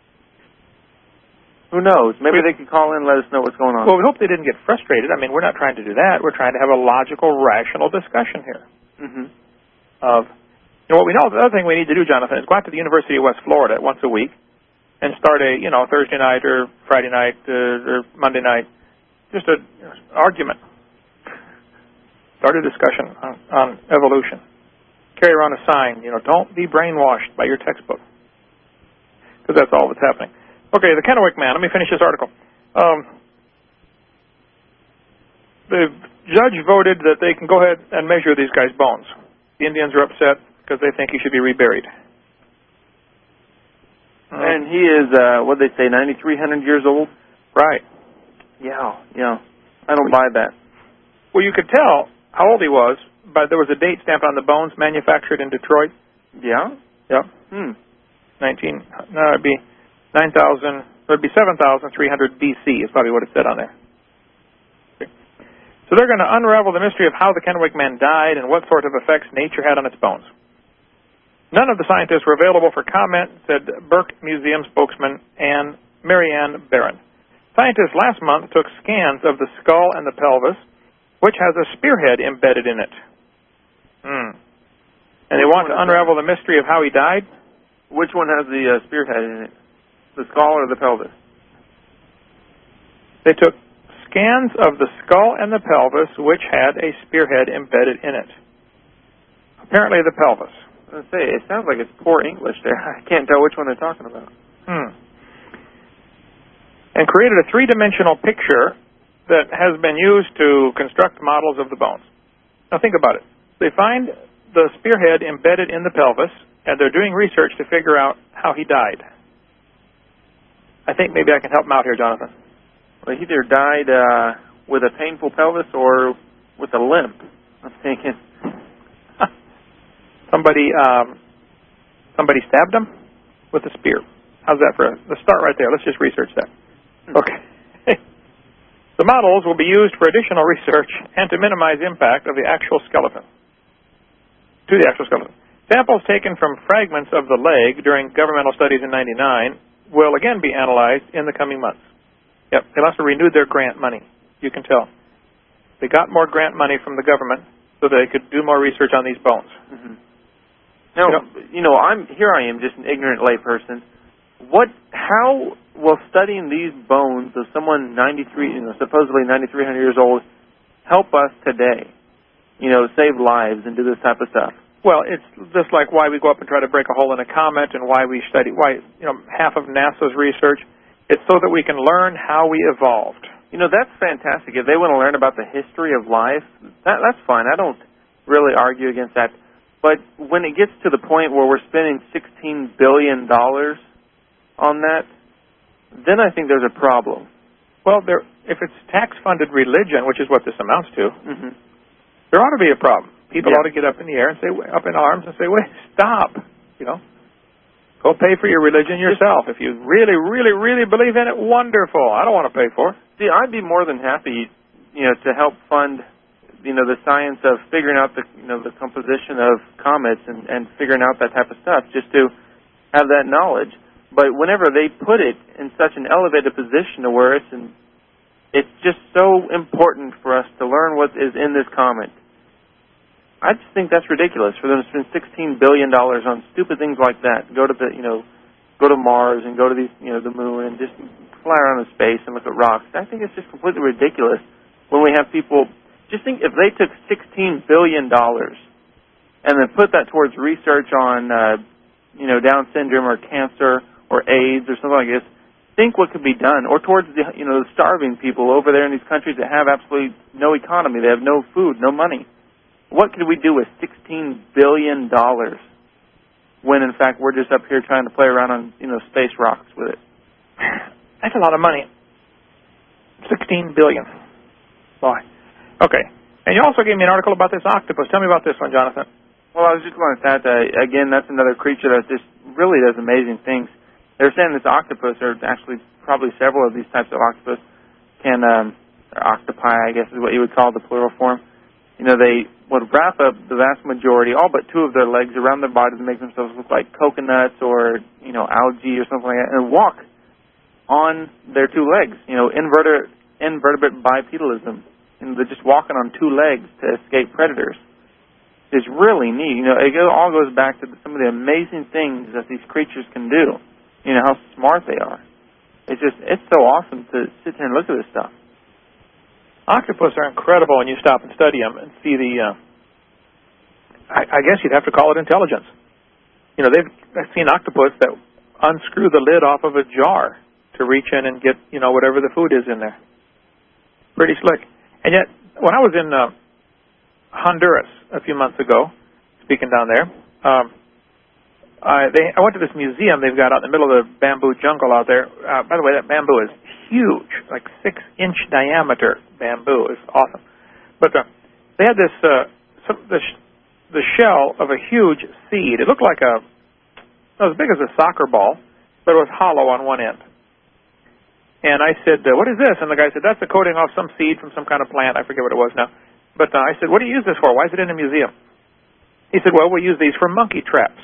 Who knows? Maybe we, they could call in and let us know what's going on. Well, we hope they didn't get frustrated. I mean, we're not trying to do that. We're trying to have a logical, rational discussion here. Mm-hmm. Of, you know, what we know, the other thing we need to do, Jonathan, is go out to the University of West Florida once a week and start a, you know, Thursday night or Friday night uh, or Monday night, just an you know, argument. Start a discussion on, on evolution. Carry around a sign, you know, don't be brainwashed by your textbook. Because that's all that's happening. Okay, the Kennewick man. Let me finish this article. Um, the judge voted that they can go ahead and measure these guys' bones. The Indians are upset because they think he should be reburied. And he is, uh, what did they say, ninety-three hundred years old? Right. Yeah, yeah. I don't buy that. Well, you could tell how old he was, but there was a date stamped on the bones, manufactured in Detroit. Yeah? Yep. Hmm. nineteen, no, it'd be nine thousand, it would be seven thousand three hundred B C is probably what it said on there. Okay. So they're going to unravel the mystery of how the Kennewick man died and what sort of effects nature had on its bones. None of the scientists were available for comment, said Burke Museum spokesman Anne Marianne Barron. Scientists last month took scans of the skull and the pelvis, which has a spearhead embedded in it. Hmm. And they want to unravel the mystery of how he died? Which one has the uh, spearhead in it? The skull or the pelvis? They took scans of the skull and the pelvis, which had a spearhead embedded in it. Apparently the pelvis. I was going to say, it sounds like it's poor English there. I can't tell which one they're talking about. Hmm. And created a three-dimensional picture that has been used to construct models of the bones. Now think about it. They find the spearhead embedded in the pelvis, and they're doing research to figure out how he died. I think maybe I can help him out here, Jonathan. Well, he either died uh, with a painful pelvis or with a limp. I'm thinking. somebody, um, somebody stabbed him with a spear. How's that for a let's start right there. Let's just research that. Okay. The models will be used for additional research and to minimize impact of the actual skeleton. To the actual skeleton. Samples taken from fragments of the leg during governmental studies in ninety-nine will again be analyzed in the coming months. Yep, they must have renewed their grant money. You can tell. They got more grant money from the government so they could do more research on these bones. Mm-hmm. Now, you know, you know, I'm here. I am just an ignorant layperson. What? How will studying these bones of someone ninety-three, you know, supposedly ninety-three hundred years old, help us today? You know, save lives and do this type of stuff. Well, it's just like why we go up and try to break a hole in a comet, and why we study, why, you know, half of NASA's research, it's so that we can learn how we evolved. You know, that's fantastic. If they want to learn about the history of life, that, that's fine. I don't really argue against that. But when it gets to the point where we're spending sixteen billion dollars on that, then I think there's a problem. Well, there, if it's tax-funded religion, which is what this amounts to, mm-hmm. there ought to be a problem. People yeah. ought to get up in the air and say, up in arms and say, wait, stop. You know, go pay for your religion yourself. If you really, really, really believe in it, wonderful. I don't want to pay for it. See, I'd be more than happy, you know, to help fund, you know, the science of figuring out the, you know, the composition of comets and, and figuring out that type of stuff, just to have that knowledge. But whenever they put it in such an elevated position to where it's, in, it's just so important for us to learn what is in this comet. I just think that's ridiculous for them to spend sixteen billion dollars on stupid things like that. Go to the, you know, go to Mars and go to these, you know, the moon and just fly around in space and look at rocks. I think it's just completely ridiculous when we have people. Just think if they took sixteen billion dollars and then put that towards research on, uh, you know, Down syndrome or cancer or AIDS or something like this. Think what could be done, or towards the, you know, the starving people over there in these countries that have absolutely no economy. They have no food, no money. What could we do with sixteen billion dollars when, in fact, we're just up here trying to play around on, you know, space rocks with it? That's a lot of money. sixteen billion dollars. Boy. Okay. And you also gave me an article about this octopus. Tell me about this one, Jonathan. Well, I was just going to say that, uh, again, that's another creature that just really does amazing things. They're saying this octopus, or actually probably several of these types of octopus, can um, or octopi, I guess is what you would call the plural form. You know, they would wrap up the vast majority, all but two of their legs, around their body to make themselves look like coconuts or, you know, algae or something like that, and walk on their two legs. You know, invertebrate, invertebrate bipedalism. And they're just walking on two legs to escape predators. It's really neat. You know, it all goes back to some of the amazing things that these creatures can do. You know, how smart they are. It's just, it's so awesome to sit there and look at this stuff. Octopus are incredible when you stop and study them and see the, uh, I, I guess you'd have to call it intelligence. You know, they've I've seen octopus that unscrew the lid off of a jar to reach in and get, you know, whatever the food is in there. Pretty slick. And yet, when I was in uh, Honduras a few months ago, speaking down there, um, I, they, I went to this museum they've got out in the middle of the bamboo jungle out there. Uh, by the way, that bamboo is huge, like six-inch diameter bamboo. It's awesome. But uh, they had this, uh, some, the, sh- the shell of a huge seed. It looked like a, it was as big as a soccer ball, but it was hollow on one end. And I said, uh, what is this? And the guy said, that's a coating off some seed from some kind of plant. I forget what it was now. But uh, I said, what do you use this for? Why is it in a museum? He said, well, we use these for monkey traps.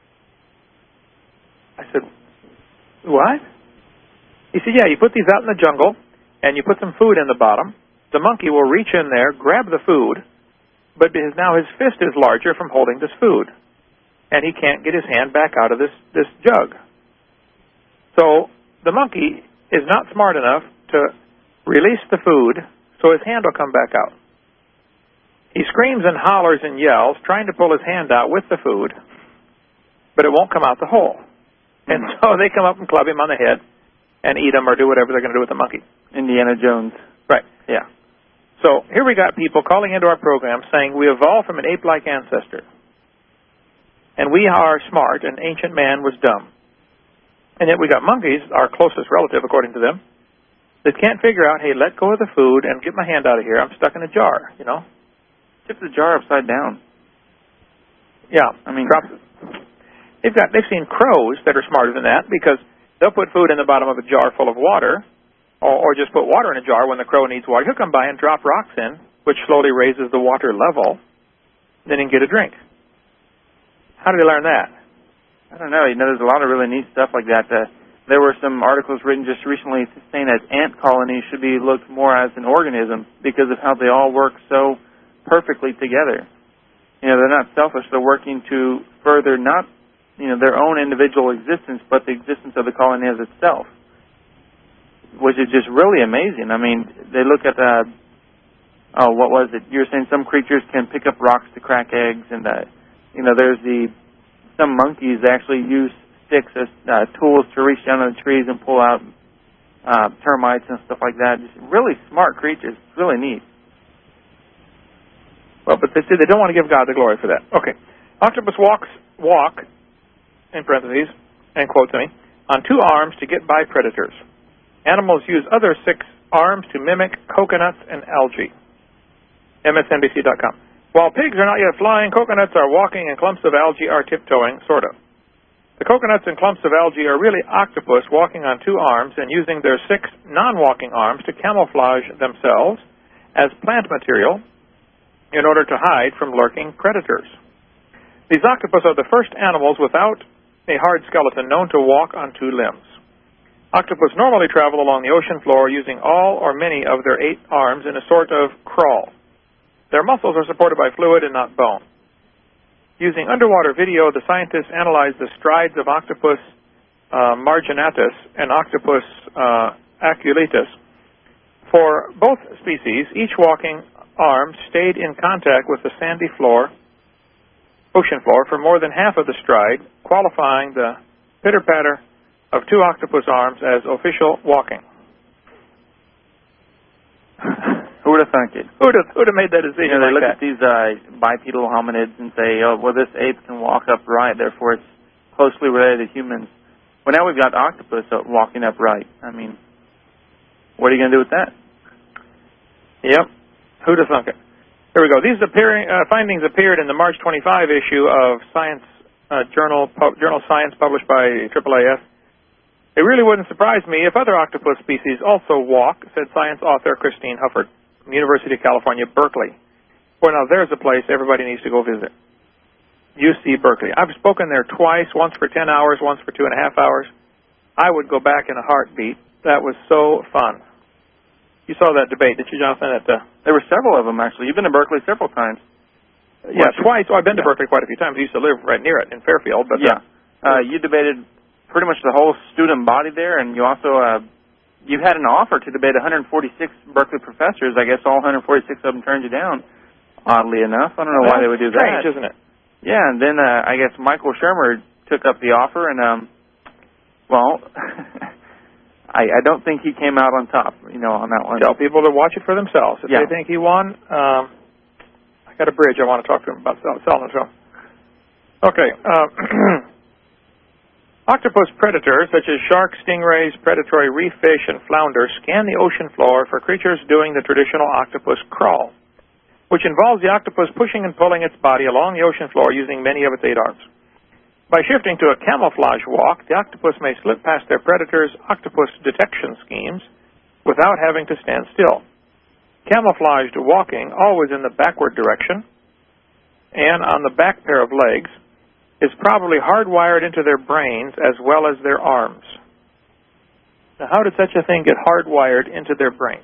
I said, what? He said, yeah, you put these out in the jungle, and you put some food in the bottom. The monkey will reach in there, grab the food, but because now his fist is larger from holding this food. And he can't get his hand back out of this, this jug. So the monkey is not smart enough to release the food so his hand will come back out. He screams and hollers and yells, trying to pull his hand out with the food, but it won't come out the hole. And so they come up and club him on the head and eat him or do whatever they're going to do with the monkey. Indiana Jones. Right. Yeah. So here we got people calling into our program saying we evolved from an ape-like ancestor. And we are smart and ancient man was dumb. And yet we got monkeys, our closest relative, according to them, that can't figure out, hey, let go of the food and get my hand out of here. I'm stuck in a jar, you know. Tip the jar upside down. Yeah. I mean, drop it. They've got, they've seen crows that are smarter than that because they'll put food in the bottom of a jar full of water or, or just put water in a jar when the crow needs water. He'll come by and drop rocks in, which slowly raises the water level. Then he can get a drink. How did he learn that? I don't know. You know, there's a lot of really neat stuff like that. Uh, there were some articles written just recently saying that ant colonies should be looked more as an organism because of how they all work so perfectly together. You know, they're not selfish. They're working to further not, you know, their own individual existence, but the existence of the colony as itself, which is just really amazing. I mean, they look at the, oh, what was it? You were saying some creatures can pick up rocks to crack eggs, and, uh, you know, there's the, some monkeys actually use sticks as uh, tools to reach down in the trees and pull out uh, termites and stuff like that. Just really smart creatures. It's really neat. Well, but they say they don't want to give God the glory for that. Okay. Octopus walks, walk, in parentheses, and quote to me, on two arms to get by predators. Animals use other six arms to mimic coconuts and algae. M S N B C dot com. While pigs are not yet flying, coconuts are walking and clumps of algae are tiptoeing, sort of. The coconuts and clumps of algae are really octopus walking on two arms and using their six non-walking arms to camouflage themselves as plant material in order to hide from lurking predators. These octopus are the first animals without a hard skeleton known to walk on two limbs. Octopus normally travel along the ocean floor using all or many of their eight arms in a sort of crawl. Their muscles are supported by fluid and not bone. Using underwater video, the scientists analyzed the strides of Octopus uh, marginatus and Octopus uh, aculeatus. For both species, each walking arm stayed in contact with the sandy floor, ocean floor, for more than half of the stride, qualifying the pitter-patter of two octopus arms as official walking. Who would have thunk it? Who would have, who would have made that decision? You know, they like look that? at these uh, bipedal hominids and say, oh, well, this ape can walk upright, therefore it's closely related to humans. Well, now we've got octopus walking upright. I mean, what are you going to do with that? Yep. Who'd have thunk it? Here we go. These appearing, uh, findings appeared in the March twenty-fifth issue of Science uh, Journal, pu- Journal Science, published by triple A S. It really wouldn't surprise me if other octopus species also walk, said science author Christine Hufford from University of California, Berkeley. Well, now there's a place everybody needs to go visit. U C Berkeley. I've spoken there twice, once for ten hours, once for two and a half hours. I would go back in a heartbeat. That was so fun. You saw that debate, didn't you, Jonathan? At, uh, there were several of them, actually. You've been to Berkeley several times. Yeah, well, twice. Oh, I've been to yeah. Berkeley quite a few times. I used to live right near it in Fairfield. But yeah. Uh, uh, you debated pretty much the whole student body there, and you also uh, you had an offer to debate one hundred forty-six Berkeley professors. I guess all one hundred forty-six of them turned you down, oddly enough. I don't know well, why they would do strange, that. Isn't it? Yeah, and then uh, I guess Michael Shermer took up the offer, and, um, well, I, I don't think he came out on top, you know, on that one. Tell people to watch it for themselves. If yeah. they think he won, um, I got a bridge I want to talk to him about selling it to him. Okay. Uh, octopus predators, such as sharks, stingrays, predatory reef fish, and flounders, scan the ocean floor for creatures doing the traditional octopus crawl, which involves the octopus pushing and pulling its body along the ocean floor using many of its eight arms. By shifting to a camouflage walk, the octopus may slip past their predators' octopus detection schemes without having to stand still. Camouflaged walking, always in the backward direction and on the back pair of legs, is probably hardwired into their brains as well as their arms. Now, how did such a thing get hardwired into their brain?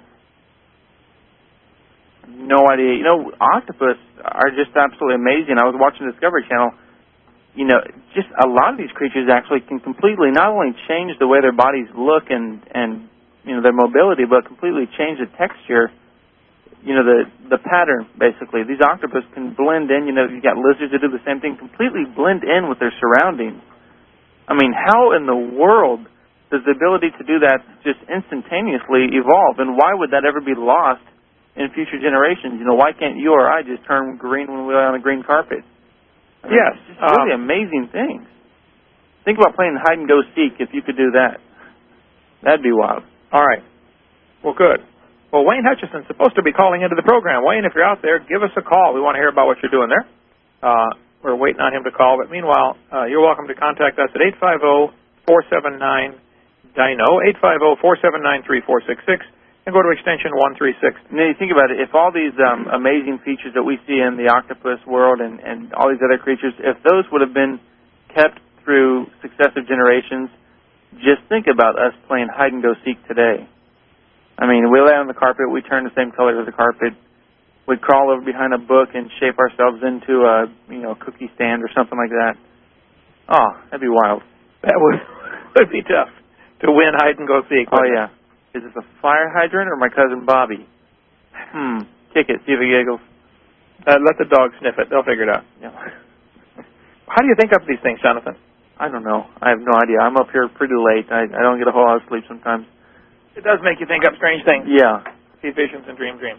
No idea. You know, octopus are just absolutely amazing. I was watching Discovery Channel. You know, just a lot of these creatures actually can completely not only change the way their bodies look and, and you know, their mobility, but completely change the texture, you know, the the pattern, basically. These octopus can blend in. You know, you've got lizards that do the same thing, completely blend in with their surroundings. I mean, how in the world does the ability to do that just instantaneously evolve? And why would that ever be lost in future generations? You know, why can't you or I just turn green when we're on a green carpet? I mean, yes. It's just really um, amazing things. Think about playing hide-and-go-seek if you could do that. That'd be wild. All right. Well, good. Well, Wayne Hutchison's supposed to be calling into the program. Wayne, if you're out there, give us a call. We want to hear about what you're doing there. Uh, we're waiting on him to call. But meanwhile, uh, you're welcome to contact us at eight five zero, four seven nine, D I N O, eight five zero, four seven nine, three four six six, and go to extension one three six. Now, you think about it. If all these um, amazing features that we see in the octopus world and, and all these other creatures, if those would have been kept through successive generations, just think about us playing hide-and-go-seek today. I mean, we lay on the carpet, we turn the same color as the carpet, we'd crawl over behind a book and shape ourselves into a, you know, cookie stand or something like that. Oh, that'd be wild. That would, would be tough to win hide-and-go-seek. Oh, yeah. Is this a fire hydrant or my cousin Bobby? Hmm. Kick it, see if he giggles. Uh, let the dog sniff it. They'll figure it out. Yeah. How do you think up these things, Jonathan? I don't know. I have no idea. I'm up here pretty late. I, I don't get a whole lot of sleep sometimes. It does make you think up strange things. Yeah. See visions and dream dreams.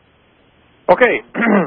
Okay.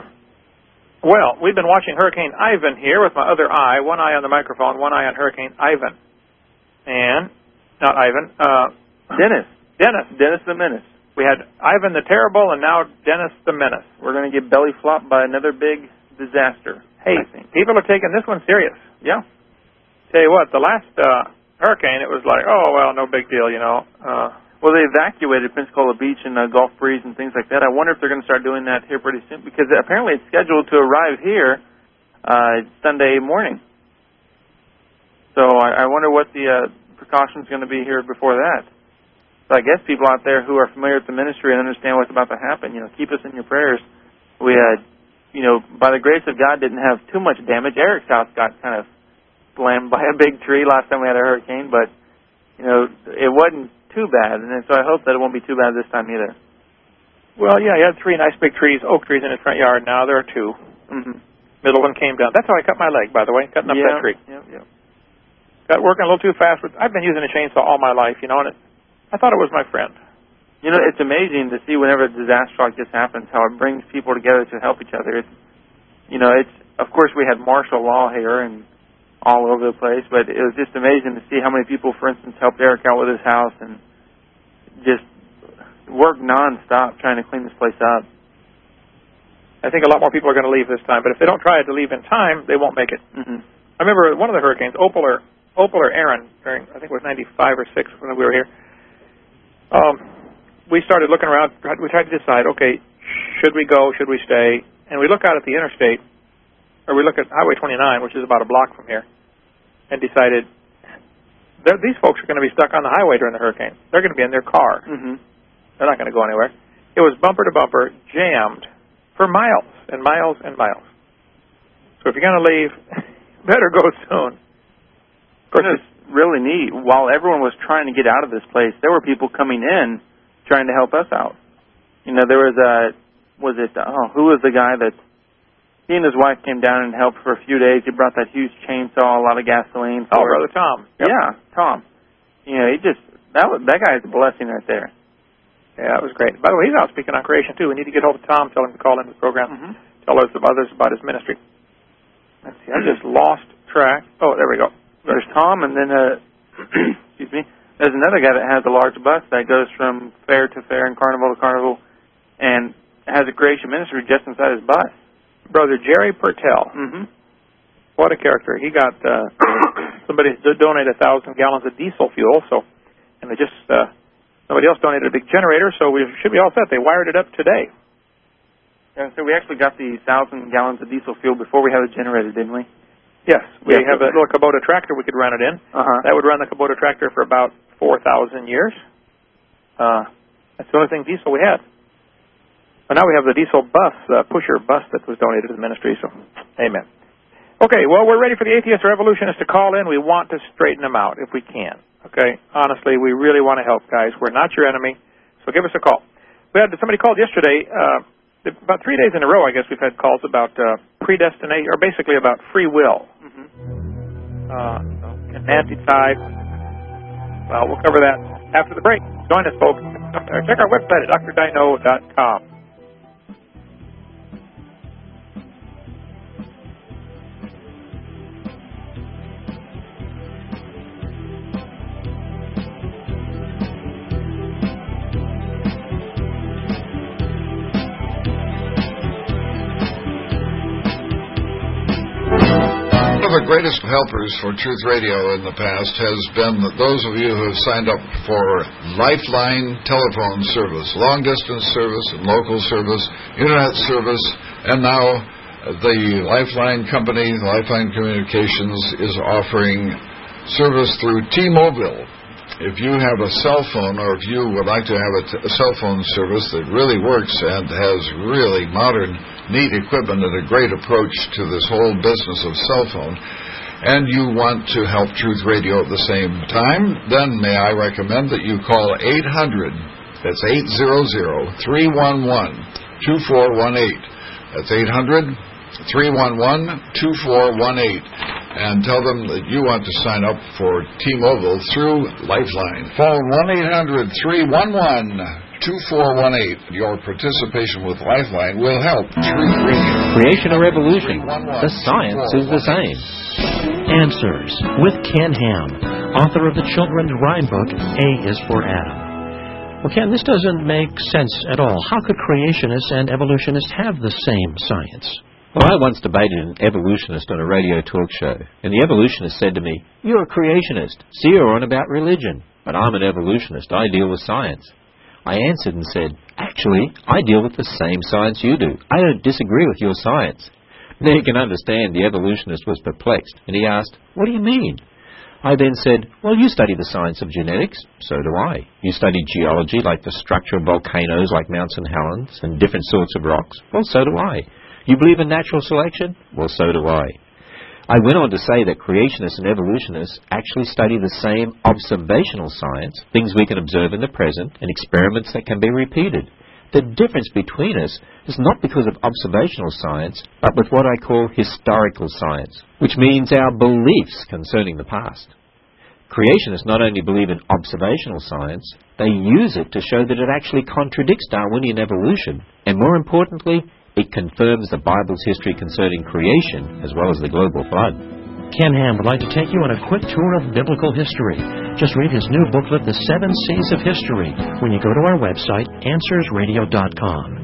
Well, we've been watching Hurricane Ivan here with my other eye, one eye on the microphone, one eye on Hurricane Ivan. And, not Ivan, uh... Dennis. Dennis. Dennis the Menace. We had Ivan the Terrible and now Dennis the Menace. We're going to get belly flopped by another big disaster. Hey, people are taking this one serious. Yeah. Tell you what, the last uh, hurricane, it was like, oh, well, no big deal, you know. Uh, well, they evacuated Pensacola Beach and uh, Gulf Breeze and things like that. I wonder if they're going to start doing that here pretty soon because apparently it's scheduled to arrive here uh, Sunday morning. So I, I wonder what the uh, precautions going to be here before that. So I guess people out there who are familiar with the ministry and understand what's about to happen, you know, keep us in your prayers. We had, you know, by the grace of God, didn't have too much damage. Eric's house got kind of slammed by a big tree last time we had a hurricane, but, you know, it wasn't too bad. And so I hope that it won't be too bad this time either. Well, yeah, he had three nice big trees, oak trees in his front yard. Now there are two. Mm-hmm. Middle one came down. That's how I cut my leg, by the way, cutting up yeah, that tree. Yeah, yeah. Got working a little too fast. With, I've been using a chainsaw all my life, you know, and it, I thought it was my friend. You know, it's amazing to see whenever a disaster like this happens, how it brings people together to help each other. It's, you know, it's, of course, we had martial law here and all over the place, but it was just amazing to see how many people, for instance, helped Eric out with his house and just worked nonstop trying to clean this place up. I think a lot more people are going to leave this time, but if they don't try to leave in time, they won't make it. Mm-hmm. I remember one of the hurricanes, Opal or Opal or Aaron, during, I think it was ninety-five or six when we were here, um, we started looking around. We tried to decide, okay, should we go, should we stay? And we look out at the interstate, or we look at Highway twenty-nine, which is about a block from here, and decided these folks are going to be stuck on the highway during the hurricane. They're going to be in their car. Mm-hmm. They're not going to go anywhere. It was bumper to bumper, jammed for miles and miles and miles. So if you're going to leave, better go soon. Of course, it's really neat. While everyone was trying to get out of this place, there were people coming in trying to help us out. You know, there was a, was it, oh, who was the guy that, he and his wife came down and helped for a few days. He brought that huge chainsaw, a lot of gasoline. Oh, Brother Tom. Yep. Yeah, Tom. You know, he just, that was, that guy is a blessing right there. Yeah, that was great. By the way, he's out speaking on creation, too. We need to get hold of Tom, tell him to call into the program, mm-hmm. tell us of others about his ministry. Let's see, I just lost track. Oh, there we go. There's Tom, and then, uh, excuse me, there's another guy that has a large bus that goes from fair to fair and carnival to carnival and has a creation ministry just inside his bus. Brother Jerry Pertell. Mm-hmm. What a character. He got, uh, somebody donated a thousand gallons of diesel fuel, so, and they just, uh, somebody else donated a big generator, so we should be all set. They wired it up today. Yeah, so we actually got the thousand gallons of diesel fuel before we had a generator, didn't we? Yes. We yes, have a little Kubota tractor we could run it in. Uh-huh. That would run the Kubota tractor for about four thousand years. Uh, that's the only thing diesel we had. But now we have the diesel bus, uh, pusher bus that was donated to the ministry, so amen. Okay, well, we're ready for the atheist or evolutionist to call in. We want to straighten them out if we can. Okay? Honestly, we really want to help, guys. We're not your enemy, so give us a call. We had somebody called yesterday, uh, about three days in a row, I guess we've had calls about uh, predestination, or basically about free will. Mm-hmm. Uh, Nancy side. Well, we'll cover that after the break. Join us, folks. Check our website at d r dino dot com. One of the greatest helpers for Truth Radio in the past has been those of you who have signed up for Lifeline telephone service, long-distance service and local service, internet service, and now the Lifeline company, Lifeline Communications, is offering service through T-Mobile. If you have a cell phone, or if you would like to have a, t- a cell phone service that really works and has really modern, neat equipment and a great approach to this whole business of cell phone, and you want to help Truth Radio at the same time, then may I recommend that you call eight hundred, that's eight hundred, three one one, two four one eight. That's eight hundred, three one one, two four one eight. And tell them that you want to sign up for T-Mobile through Lifeline. Phone one eight hundred, three one one, two four one eight. Your participation with Lifeline will help Truth Radio. Creation or evolution, the science is the same. Answers with Ken Ham, author of the children's rhyme book, A is for Adam. Well, Ken, this doesn't make sense at all. How could creationists and evolutionists have the same science? Well, I once debated an evolutionist on a radio talk show, and the evolutionist said to me, "You're a creationist, so you're on about religion, but I'm an evolutionist, I deal with science." I answered and said, "Actually, I deal with the same science you do. I don't disagree with your science." Now you can understand the evolutionist was perplexed, and he asked, "What do you mean?" I then said, "Well, you study the science of genetics, so do I. You study geology, like the structure of volcanoes like Mount Saint Helens, and different sorts of rocks, well, so do I. You believe in natural selection? Well, so do I." I went on to say that creationists and evolutionists actually study the same observational science, things we can observe in the present, and experiments that can be repeated. The difference between us is not because of observational science, but with what I call historical science, which means our beliefs concerning the past. Creationists not only believe in observational science, they use it to show that it actually contradicts Darwinian evolution, and more importantly, it confirms the Bible's history concerning creation as well as the global flood. Ken Ham would like to take you on a quick tour of biblical history. Just read his new booklet, The Seven Seas of History, when you go to our website, answers radio dot com.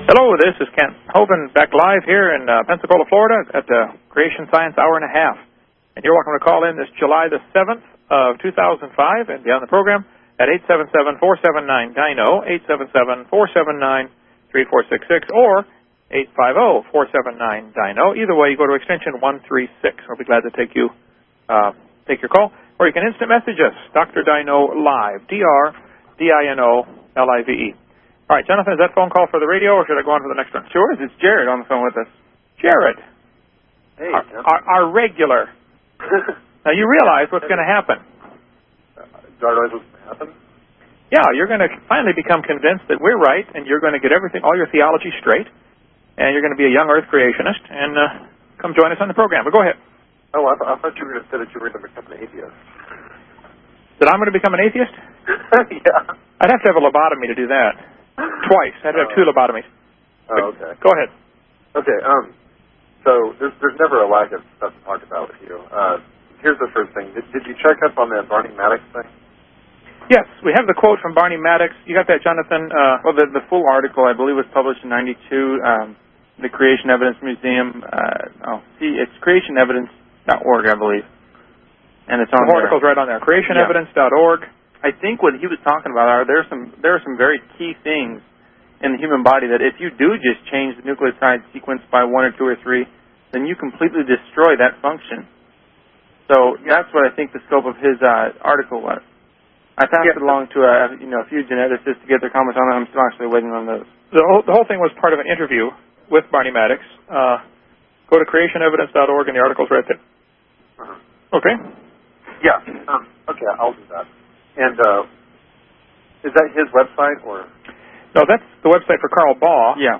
Hello, this is Kent Hovind back live here in uh, Pensacola, Florida at the Creation Science Hour and a Half. And you're welcome to call in this July the seventh of two thousand five and be on the program at eight seven seven, four seven nine, D I N O, eight seven seven, four seven nine, three four six six, or eight five zero, four seven nine, D I N O. Either way, you go to extension one three six. We'll be glad to take you, uh, take your call. Or you can instant message us, Doctor Dino Live, D R D I N O L I V E. All right, Jonathan, is that phone call for the radio, or should I go on to the next one? Sure, it's Jared on the phone with us. Jared. Hey, our, our, our regular. Now, you realize what's going to happen. Uh, do I realize what's going to happen? Yeah, you're going to finally become convinced that we're right, and you're going to get everything, all your theology straight, and you're going to be a young earth creationist, and uh, come join us on the program. But go ahead. Oh, I, th- I thought you were going to say that you were going to become an atheist. That I'm going to become an atheist? Yeah. I'd have to have a lobotomy to do that. Twice. I'd have uh, two lobotomies. Oh, okay. Go ahead. Okay, um, so there's, there's never a lack of stuff to talk about with you. Uh, here's the first thing. Did, did you check up on that Barney Maddox thing? Yes, we have the quote from Barney Maddox. You got that, Jonathan? Uh, well, the, the full article, I believe, was published in ninety-two. Um, the Creation Evidence Museum. Uh, oh, see, it's creation evidence dot org, I believe. And it's on the article's right on there. creation evidence dot org. I think what he was talking about are there are some there are some very key things in the human body that if you do just change the nucleotide sequence by one or two or three, then you completely destroy that function. So that's what I think the scope of his uh, article was. I passed yeah. it along to a you know a few geneticists to get their comments on it. I'm still actually waiting on those. The whole, the whole thing was part of an interview with Barney Maddox. Uh, go to creation evidence dot org and the article's right there. Uh-huh. Okay. Yeah. Um, okay, I'll do that. And uh, is that his website or? No, that's the website for Carl Baugh. Yeah.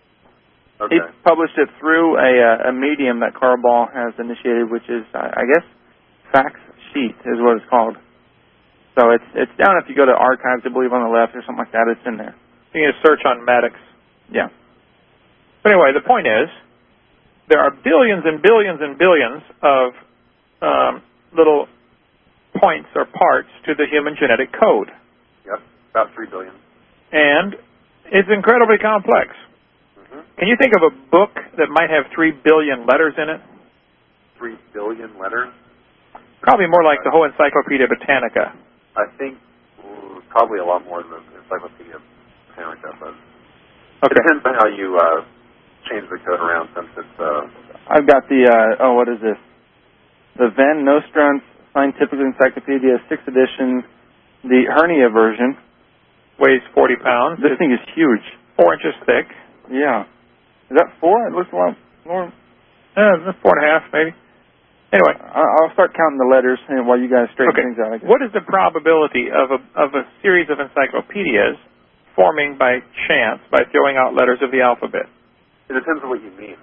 Okay. He published it through a, a medium that Carl Baugh has initiated, which is, I guess, Fax Sheet is what it's called. So it's it's down if you go to archives, I believe, on the left or something like that. It's in there. You can just search on Maddox. Yeah. But anyway, the point is, there are billions and billions and billions of um, little points or parts to the human genetic code. Yep, about three billion. And it's incredibly complex. Mm-hmm. Can you think of a book that might have three billion letters in it? Three billion letters? Probably more like the whole Encyclopedia Britannica. I think ooh, probably a lot more than the Encyclopedia Britannica, but okay. It depends on how you uh, change the code around since it's... Uh, I've got the, uh, oh, what is this? The Van Nostrand Scientific Encyclopedia, sixth edition, the hernia version. Weighs forty pounds. This it's thing is huge. Four inches thick. Yeah. Is that four? It looks a lot more. Uh, four and a half, maybe. Anyway. I'll start counting the letters while you guys straighten okay. things out. I guess. What is the probability of a, of a series of encyclopedias forming by chance by throwing out letters of the alphabet? It depends on what you mean.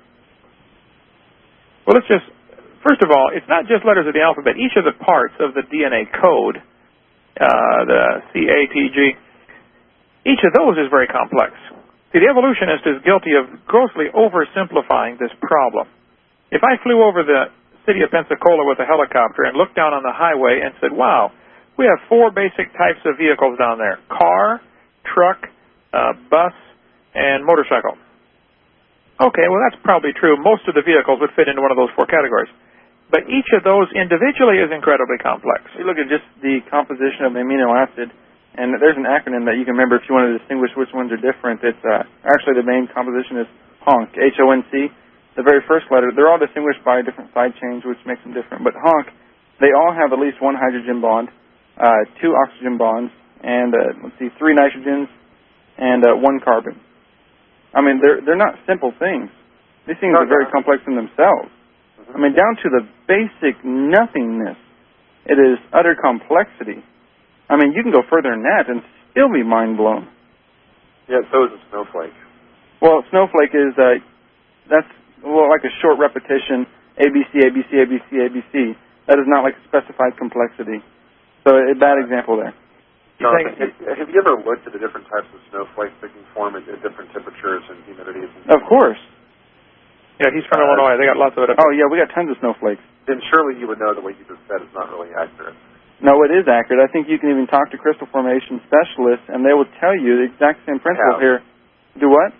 Well, let's just... First of all, it's not just letters of the alphabet. Each of the parts of the D N A code, uh, the C A T G, each of those is very complex. See, the evolutionist is guilty of grossly oversimplifying this problem. If I flew over the city of Pensacola with a helicopter and looked down on the highway and said, wow, we have four basic types of vehicles down there, car, truck, uh, bus, and motorcycle. Okay, well, that's probably true. Most of the vehicles would fit into one of those four categories. But each of those individually is incredibly complex. You look at just the composition of the amino acid, and there's an acronym that you can remember if you want to distinguish which ones are different. It's uh, actually the main composition is HONC, H O N C. The very first letter, they're all distinguished by different side chains, which makes them different. But HONC, they all have at least one hydrogen bond, uh, two oxygen bonds, and uh, let's see, three nitrogens, and uh, one carbon. I mean, they're they're not simple things. These things are very complex in themselves. I mean, down to the basic nothingness, it is utter complexity. I mean, you can go further than that and still be mind blown. Yeah, so is a snowflake. Well, snowflake is, uh, that's well, like a short repetition, A, B, C, A, B, C, A, B, C, A, B, C. That is not like a specified complexity. So a bad example there. Jonathan, have, have you ever looked at the different types of snowflakes that can form at, at different temperatures and humidities? And of course. Yeah, he's from uh, Illinois. They got lots of it up there. Oh, yeah, we got tons of snowflakes. Then surely you would know that what you just said is not really accurate. No, it is accurate. I think you can even talk to crystal formation specialists, and they will tell you the exact same principle here. Do what?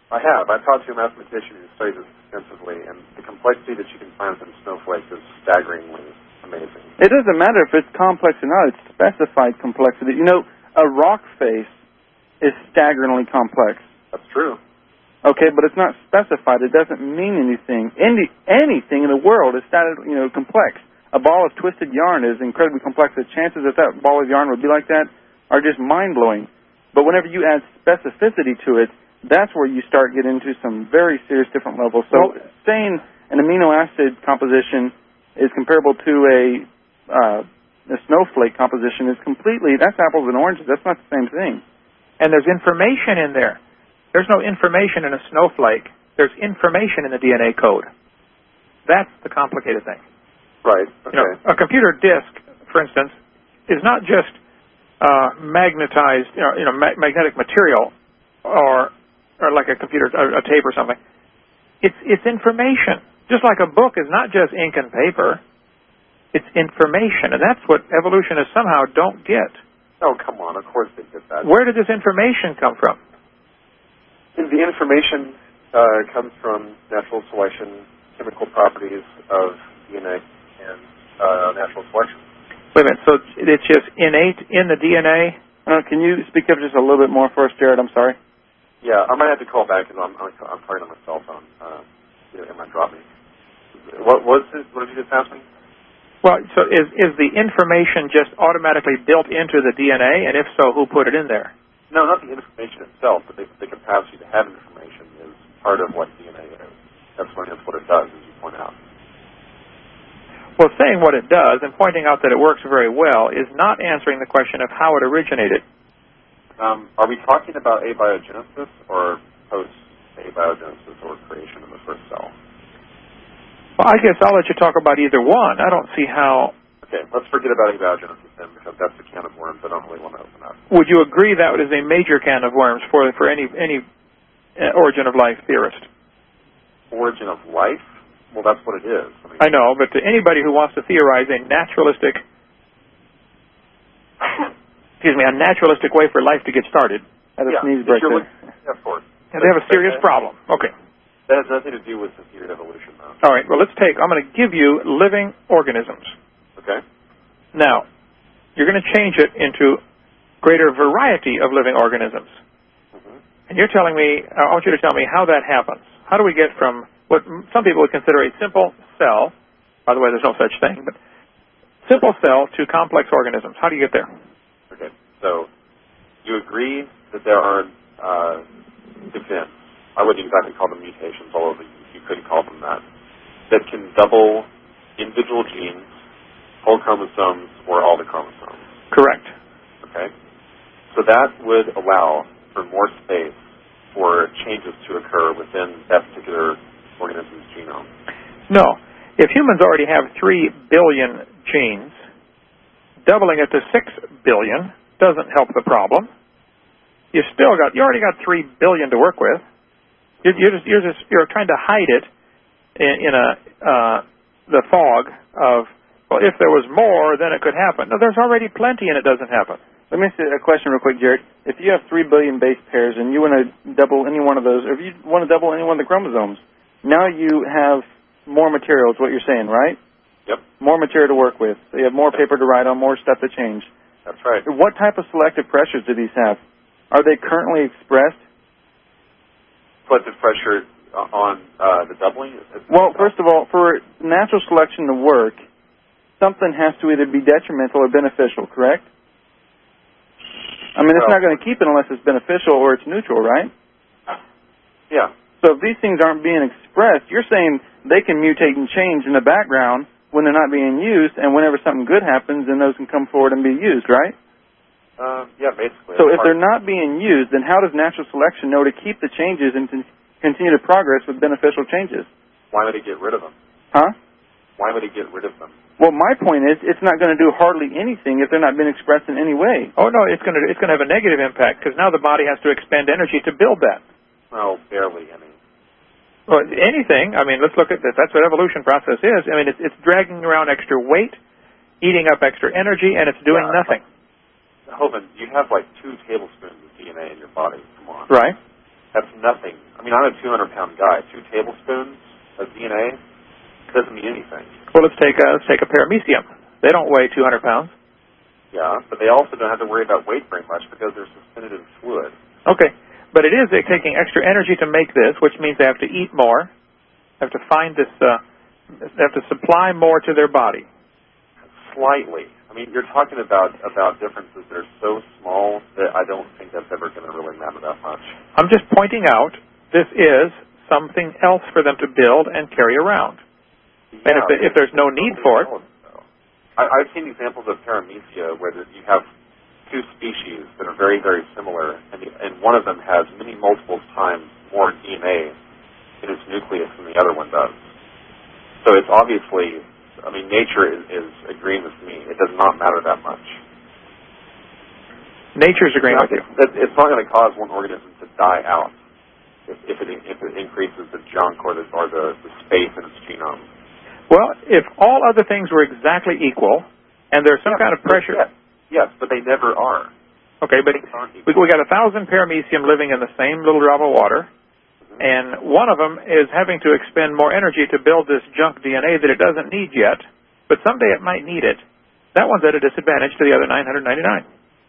I have. I've talked to a mathematician who studies this extensively, and the complexity that you can find within snowflakes is staggeringly amazing. It doesn't matter if it's complex or not. It's specified complexity. You know, a rock face is staggeringly complex. That's true. Okay, but it's not specified. It doesn't mean anything. Any anything in the world is static, you know, complex. A ball of twisted yarn is incredibly complex. The chances that that ball of yarn would be like that are just mind-blowing. But whenever you add specificity to it, that's where you start getting into some very serious different levels. So well, saying an amino acid composition is comparable to a, uh, a snowflake composition is completely, that's apples and oranges. That's not the same thing. And there's information in there. There's no information in a snowflake. There's information in the D N A code. That's the complicated thing. Right. Okay. You know, a computer disk, for instance, is not just uh, magnetized, you know, you know ma- magnetic material or or like a computer, a, a tape or something. It's it's information. Just like a book is not just ink and paper. It's information, and that's what evolutionists somehow don't get. Oh, come on. Of course they get that. Where did this information come from? The information uh, comes from natural selection, chemical properties of D N A, and uh, natural selection. Wait a minute. So it's just innate in the D N A? Uh, can you speak up just a little bit more for us, Jared? I'm sorry. Yeah, I might have to call back because I'm, I'm I'm talking on my cell phone. Uh, it might drop me. What was it? What did you just ask me? Well, so is is the information just automatically built into the D N A, and if so, who put it in there? No, not the information itself, but the, the capacity to have information is part of what D N A is. That's what that's what it does, as you point out. Well, saying what it does and pointing out that it works very well is not answering the question of how it originated. Um, are we talking about abiogenesis or post-abiogenesis or creation of the first cell? Well, I guess I'll let you talk about either one. I don't see how... Okay, let's forget about abiogenesis then, because that's a can of worms I don't really want to open up. Would you agree that is a major can of worms for for any any origin of life theorist? Origin of life? Well, that's what it is. I mean, I know, but to anybody who wants to theorize a naturalistic... excuse me, a naturalistic way for life to get started. At a yeah, sneeze break there. Yeah, of course. And they have a serious okay. problem. Okay. That has nothing to do with the theory of evolution, though. All right, well, let's take, I'm going to give you living organisms. Okay. Now, you're going to change it into greater variety of living organisms. Mm-hmm. And you're telling me, I want you to tell me how that happens. How do we get from what some people would consider a simple cell, by the way, there's no such thing, but simple cell to complex organisms. How do you get there? Okay, so you agree that there are uh, events, I wouldn't exactly call them mutations, although you could call them that, that can double individual genes, whole chromosomes, or all the chromosomes. Correct. Okay, so that would allow for more space for changes to occur within that particular organism's genome. No. If humans already have three billion genes, doubling it to six billion doesn't help the problem. You still got, you already got three billion to work with. You're, you're just, you're just, you're trying to hide it in, in a, uh, the fog of, well, if there was more, then it could happen. No, there's already plenty and it doesn't happen. Let me ask you a question real quick, Jared. If you have three billion base pairs and you want to double any one of those, or if you want to double any one of the chromosomes, now you have more material, is what you're saying, right? Yep. More material to work with. So you have more paper to write on, more stuff to change. That's right. What type of selective pressures do these have? Are they currently expressed? Selective pressure on uh, the doubling? Well, first of all, for natural selection to work, something has to either be detrimental or beneficial, correct? I mean, it's well, not going to keep it unless it's beneficial or it's neutral, right? Yeah. So if these things aren't being expressed, you're saying they can mutate and change in the background when they're not being used, and whenever something good happens, then those can come forward and be used, right? Uh, yeah, basically. So if they're not being used, then how does natural selection know to keep the changes and to continue to progress with beneficial changes? Why would it get rid of them? Huh? Why would it get rid of them? Well, my point is, it's not going to do hardly anything if they're not being expressed in any way. Oh, no, it's going to it's going to have a negative impact, because now the body has to expend energy to build that. Oh, barely any. Well, anything. I mean, let's look at this. That's what evolution process is. I mean, it's, it's dragging around extra weight, eating up extra energy, and it's doing yeah, nothing. Hovind, you have like two tablespoons of D N A in your body. Come on. Right. That's nothing. I mean, I'm a two hundred pound guy. Two tablespoons of D N A doesn't mean anything. Well, let's take a, let's take a paramecium. They don't weigh two hundred pounds. Yeah, but they also don't have to worry about weight very much because they're suspended in fluid. Okay, but it is they're taking extra energy to make this, which means they have to eat more, have to find this, uh, they have to supply more to their body. Slightly. I mean, you're talking about, about differences that are so small that I don't think that's ever going to really matter that much. I'm just pointing out this is something else for them to build and carry around. Yeah, and if, the, if there's no need for it... I, I've seen examples of paramecia where you have two species that are very, very similar, and, the, and one of them has many multiples times more D N A in its nucleus than the other one does. So it's obviously... I mean, nature is, is agreeing with me. It does not matter that much. Nature's agreeing with you. It's not going to cause one organism to die out if, if, it, if it increases the junk or the, or the, the space in its genome. Well, if all other things were exactly equal and there's some yes, kind of pressure... Yes, yes, but they never are. Okay, but we, we got a thousand paramecium living in the same little drop of water. And one of them is having to expend more energy to build this junk D N A that it doesn't need yet, but someday it might need it. That one's at a disadvantage to the other nine hundred ninety-nine.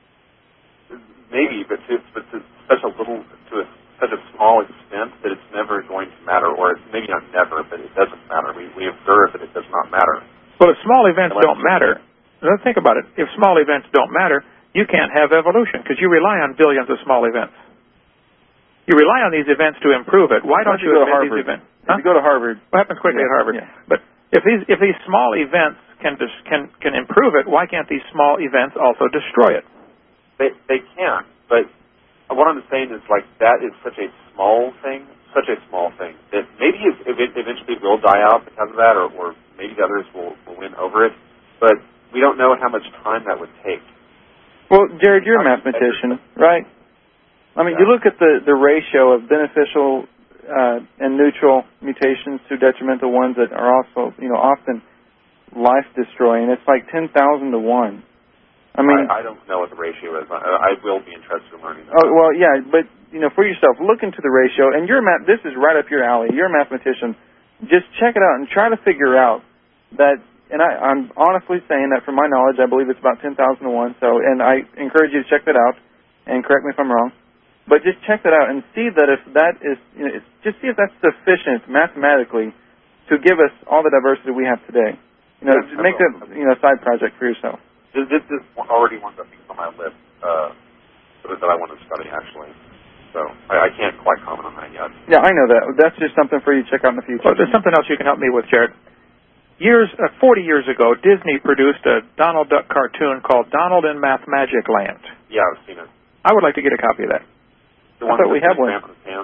Maybe, but to, but to such a little, to a, such a small extent that it's never going to matter, or it's maybe not never, but it doesn't matter. We, we observe that it does not matter. Well, if small events don't matter, let's think about it. If small events don't matter, you can't have evolution because you rely on billions of small events. You rely on these events to improve it. Why don't you invent these events? Huh? If you go to Harvard. What happens quickly yeah, at Harvard? Yeah. But if these if these small events can dis, can can improve it, why can't these small events also destroy it? They they can, but what I'm saying is like that is such a small thing, such a small thing that maybe it, it eventually will die out because of that, or, or maybe others will, will win over it. But we don't know how much time that would take. Well, Jared, you're a mathematician, right? I mean, yeah. You look at the, the ratio of beneficial uh, and neutral mutations to detrimental ones that are also, you know, often life-destroying. It's like ten thousand to one. I mean, I, I don't know what the ratio is. I, I will be interested in learning that. Oh, well, yeah, but, you know, for yourself, look into the ratio. And you're a math, this is right up your alley. You're a mathematician. Just check it out and try to figure out that, and I, I'm honestly saying that from my knowledge, I believe it's about ten thousand to one. So, and I encourage you to check that out, and correct me if I'm wrong. But just check that out and see that if that is, you know, just see if that's sufficient mathematically to give us all the diversity we have today. You know, yes, just make that, you know, a side project for yourself. This, this is already one of the things on my list uh, that I want to study, actually. So I, I can't quite comment on that yet. Yeah, I know that. That's just something for you to check out in the future. Well, there's something else you can help me with, Jared. Years, uh, forty years ago, Disney produced a Donald Duck cartoon called Donald in Math Magic Land. Yeah, I've seen it. I would like to get a copy of that. The I one thought we have one. Hand.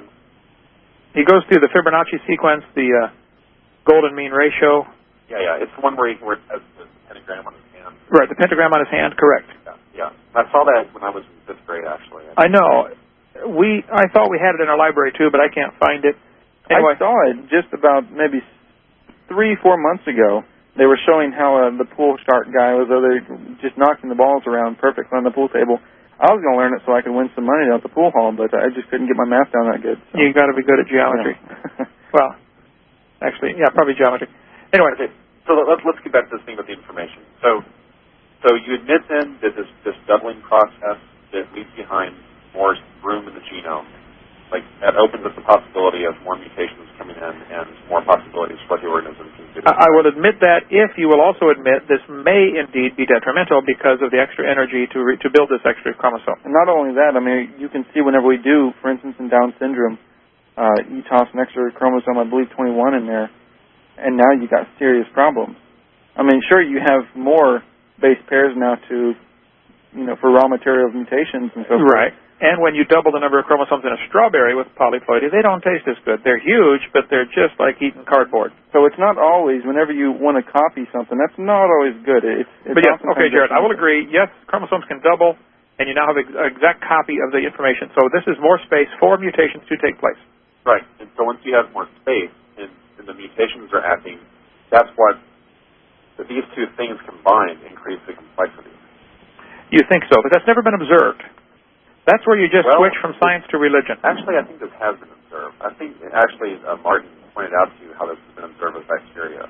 He goes through the Fibonacci sequence, the uh, golden mean ratio. Yeah, yeah. It's the one where he where it has the pentagram on his hand. Right, the pentagram on his hand, correct. Yeah, yeah. I saw that when I was in fifth grade, actually. I know. We I thought we had it in our library, too, but I can't find it. I Anyway. saw it just about maybe three, four months ago. They were showing how uh, the pool shark guy was over there just knocking the balls around perfectly on the pool table. I was going to learn it so I could win some money out the pool hall, but I just couldn't get my math down that good. So. You got to be good at geometry. Yeah. Well, actually, yeah, probably geometry. Anyway, okay. So let's let's get back to this thing about the information. So, so you admit then that this this doubling process that leaves behind more room in the genome, like that opens up the possibility of more mutations coming in and more possibilities for the organism can do. I will admit that if you will also admit this may indeed be detrimental because of the extra energy to re- to build this extra chromosome. And not only that, I mean, you can see whenever we do, for instance, in Down syndrome, uh, you toss an extra chromosome, I believe twenty-one in there, and now you got serious problems. I mean, sure, you have more base pairs now to, you know, for raw material mutations and so forth. Right. And when you double the number of chromosomes in a strawberry with polyploidy, they don't taste as good. They're huge, but they're just like eating cardboard. So it's not always, whenever you want to copy something, that's not always good. It's, it's but yes, okay, Jared, I will agree. Yes, chromosomes can double, and you now have an exact copy of the information. So this is more space for mutations to take place. Right. And so once you have more space and, and the mutations are acting, that's what that these two things combined increase the complexity. You think so, but that's never been observed. That's where you just well, switch from science to religion. Actually, I think this has been observed. I think, actually, uh, Martin pointed out to you how this has been observed with bacteria.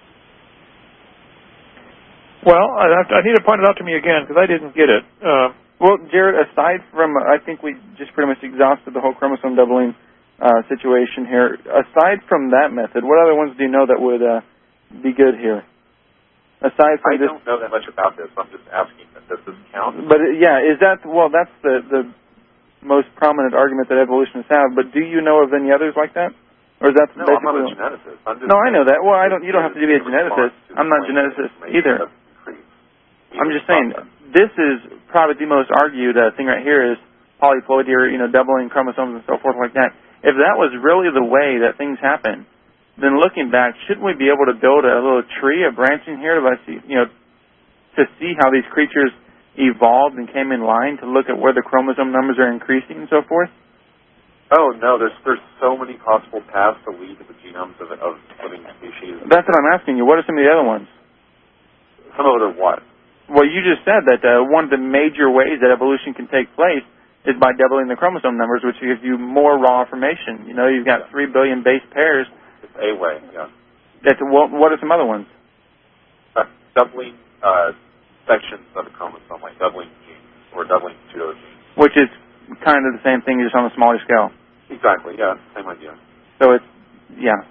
Well, I, have to, I need to point it out to me again, because I didn't get it. Uh, well, Jared, aside from, I think we just pretty much exhausted the whole chromosome doubling uh, situation here. Aside from that method, what other ones do you know that would uh, be good here? Aside from I this, don't know that much about this. I'm just asking, does this count? But, uh, yeah, is that, well, that's the, the most prominent argument that evolutionists have, but do you know of any others like that? Or is that no, I'm not a basically... geneticist. I'm just no, I know that. Well, I don't. You don't have to be a geneticist. I'm not a geneticist either. I'm just saying, this is probably the most argued uh, thing right here is polyploidy, or, you know, doubling chromosomes and so forth like that. If that was really the way that things happen, then looking back, shouldn't we be able to build a little tree, a branching here, to see, you know, to see how these creatures evolved and came in line to look at where the chromosome numbers are increasing and so forth? Oh no, there's there's so many possible paths to lead to the genomes of, of living species. That's what I'm asking you. What are some of the other ones? Some of it are what? Well, you just said that uh, one of the major ways that evolution can take place is by doubling the chromosome numbers, which gives you more raw information. You know, you've got three billion base pairs. It's a way, yeah. That's, what, what are some other ones? Uh, doubling uh, sections of the chromosome, like doubling genes, or doubling pseudogenes. Which is kind of the same thing, just on a smaller scale. Exactly, yeah, same idea. So it's, yeah.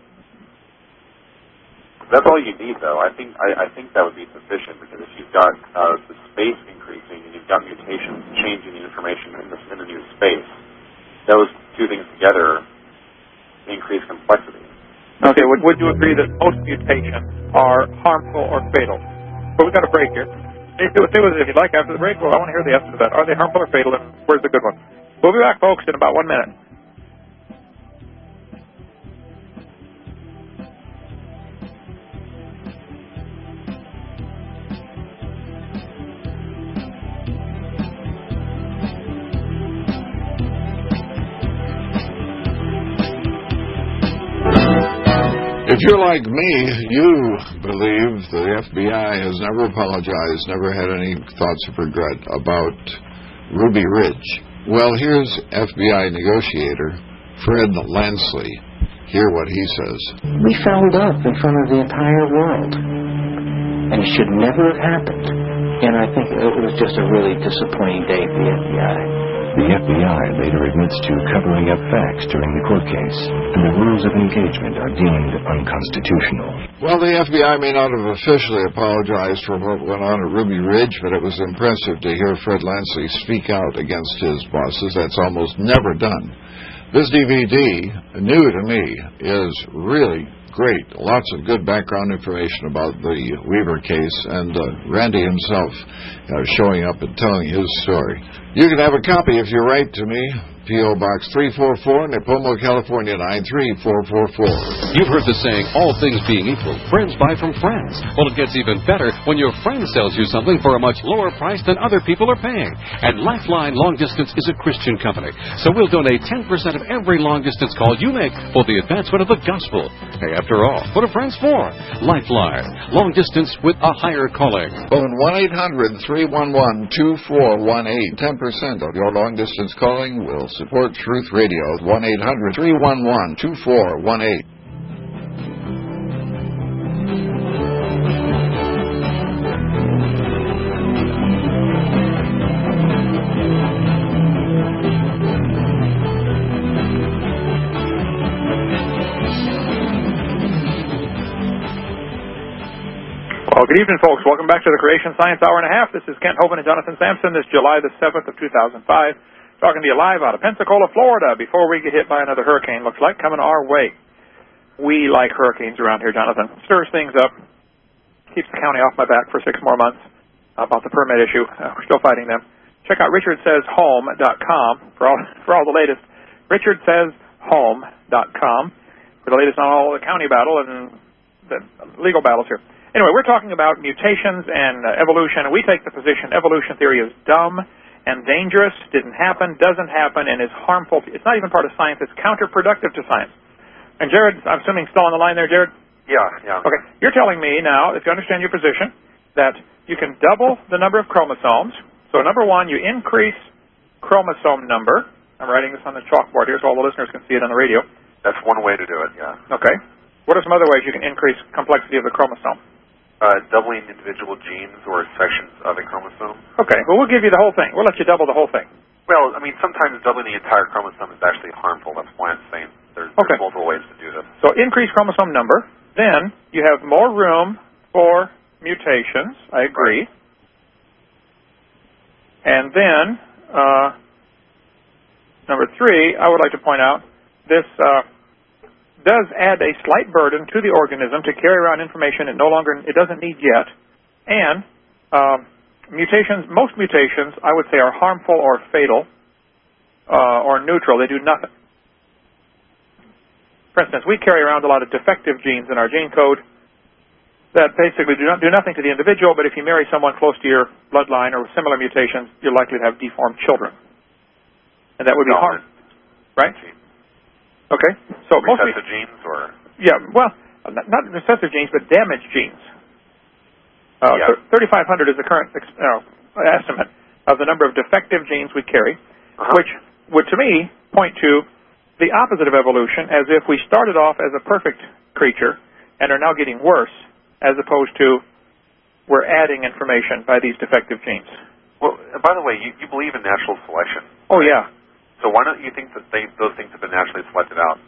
That's all you need, though. I think I, I think that would be sufficient, because if you've got uh, the space increasing and you've got mutations changing the information in the, in the new space, those two things together increase complexity. Okay, would, would you agree that most mutations are harmful or fatal? Well, we've got a break here. If, if, if you'd like, after the break, well, I want to hear the answer to that. Are they harmful or fatal, and where's the good one? We'll be back, folks, in about one minute. If you're like me, you believe the F B I has never apologized, never had any thoughts of regret about Ruby Ridge. Well, here's F B I negotiator Fred Lansley. Hear what he says. We fouled up in front of the entire world, and it should never have happened. And I think it was just a really disappointing day for the F B I. The F B I later admits to covering up facts during the court case, and the rules of engagement are deemed unconstitutional. Well, the F B I may not have officially apologized for what went on at Ruby Ridge, but it was impressive to hear Fred Lansley speak out against his bosses. That's almost never done. This D V D, new to me, is really great. Lots of good background information about the Weaver case, and uh, Randy himself uh, showing up and telling his story. You can have a copy if you write to me, P O. Box three forty-four, Nipomo, California, nine three four four four. You've heard the saying, all things being equal, friends buy from friends. Well, it gets even better when your friend sells you something for a much lower price than other people are paying. And Lifeline Long Distance is a Christian company, so we'll donate ten percent of every long-distance call you make for the advancement of the gospel. Hey, after all, what are friends for? Lifeline, long distance with a higher calling. Phone one eight hundred, three one one, two four one eight. ten percent of your long-distance calling will support Truth Radio. one eight hundred, three one one, two four one eight. Well, good evening, folks. Welcome back to the Creation Science Hour and a Half. This is Kent Hovind and Jonathan Sampson. This July the seventh of two thousand five. Talking to you live out of Pensacola, Florida, before we get hit by another hurricane, looks like, coming our way. We like hurricanes around here, Jonathan. Stirs things up, keeps the county off my back for six more months about the permit issue. Uh, we're still fighting them. Check out richard says home dot com for all, for all the latest. richard says home dot com for the latest on all the county battle and the legal battles here. Anyway, we're talking about mutations and uh, evolution, and we take the position evolution theory is dumb and dangerous, didn't happen, doesn't happen, and is harmful. It's not even part of science. It's counterproductive to science. And Jared, I'm assuming still on the line there, Jared? Yeah, yeah. Okay. You're telling me now, if you understand your position, that you can double the number of chromosomes. So number one, you increase chromosome number. I'm writing this on the chalkboard here so all the listeners can see it on the radio. That's one way to do it, yeah. Okay. What are some other ways you can increase complexity of the chromosome? Uh, doubling individual genes or sections of a chromosome. Okay, well, we'll give you the whole thing. We'll let you double the whole thing. Well, I mean, sometimes doubling the entire chromosome is actually harmful. That's why I'm saying there's, okay. there's multiple ways to do this. So increase chromosome number. Then you have more room for mutations. I agree. Right. And then, uh, number three, I would like to point out, this uh, does add a slight burden to the organism to carry around information it no longer, it doesn't need yet. And um, mutations, most mutations, I would say, are harmful or fatal uh, or neutral. They do nothing. For instance, we carry around a lot of defective genes in our gene code that basically do not do nothing to the individual, but if you marry someone close to your bloodline or with similar mutations, you're likely to have deformed children. And that would be harm. Right? Okay. So most recessive genes or? Yeah, well, not, not recessive genes, but damaged genes. Uh, yeah. thirty-five hundred is the current uh, estimate of the number of defective genes we carry, uh-huh. which would, to me, point to the opposite of evolution, as if we started off as a perfect creature and are now getting worse, as opposed to we're adding information by these defective genes. Well, by the way, you, you believe in natural selection. Oh, yeah. So why don't you think that they, those things have been naturally selected out?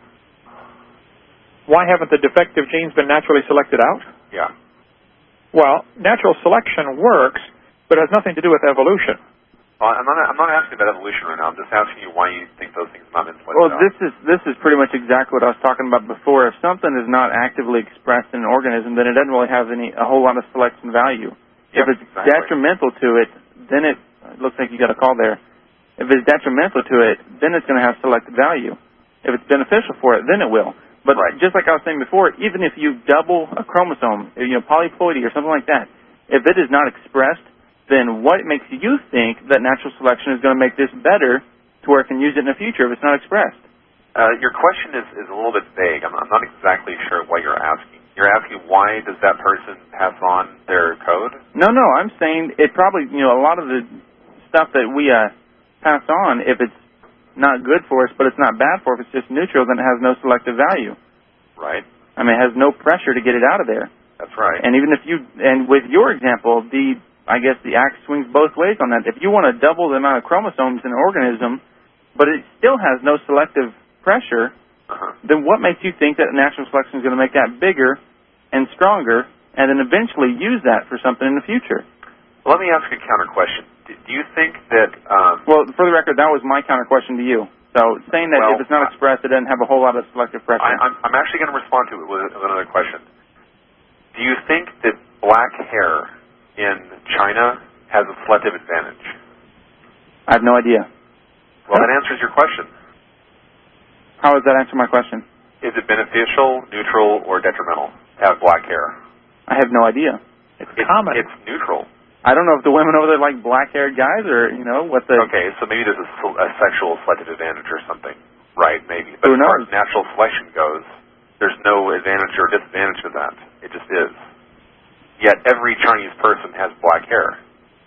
Why haven't the defective genes been naturally selected out? Yeah. Well, natural selection works, but it has nothing to do with evolution. Well, I'm not, I'm not asking about evolution right now. I'm just asking you why you think those things have not been selected well, out. Well, this is this is pretty much exactly what I was talking about before. If something is not actively expressed in an organism, then it doesn't really have any a whole lot of selection value. Yep, if it's exactly. detrimental to it, then it, it looks like you got a call there. If it's detrimental to it, then it's going to have selected value. If it's beneficial for it, then it will. But right. just like I was saying before, even if you double a chromosome, you know, polyploidy or something like that, if it is not expressed, then what makes you think that natural selection is going to make this better to where it can use it in the future if it's not expressed? Uh, your question is, is a little bit vague. I'm, I'm not exactly sure what you're asking. You're asking why does that person pass on their code? No, no, I'm saying it probably, you know, a lot of the stuff that we uh, pass on, if it's not good for us, but it's not bad for us, if it's just neutral, then it has no selective value. Right. I mean, it has no pressure to get it out of there. That's right. And even if you, and with your example, the I guess the axe swings both ways on that. If you want to double the amount of chromosomes in an organism, but it still has no selective pressure, uh-huh. then what makes you think that natural selection is going to make that bigger and stronger and then eventually use that for something in the future? Well, let me ask you a counter question. Do you think that... Um, well, for the record, that was my counter question to you. So saying that well, if it's not expressed, it doesn't have a whole lot of selective pressure. I, I'm, I'm actually going to respond to it with another question. Do you think that black hair in China has a selective advantage? I have no idea. Well, that answers your question. How does that answer my question? Is it beneficial, neutral, or detrimental to have black hair? I have no idea. It's, it's common. It's neutral. I don't know if the women over there like black-haired guys or, you know, what the... Okay, so maybe there's a, a sexual selective advantage or something. Right, maybe. Who But as far knows? as natural selection goes, there's no advantage or disadvantage to that. It just is. Yet every Chinese person has black hair.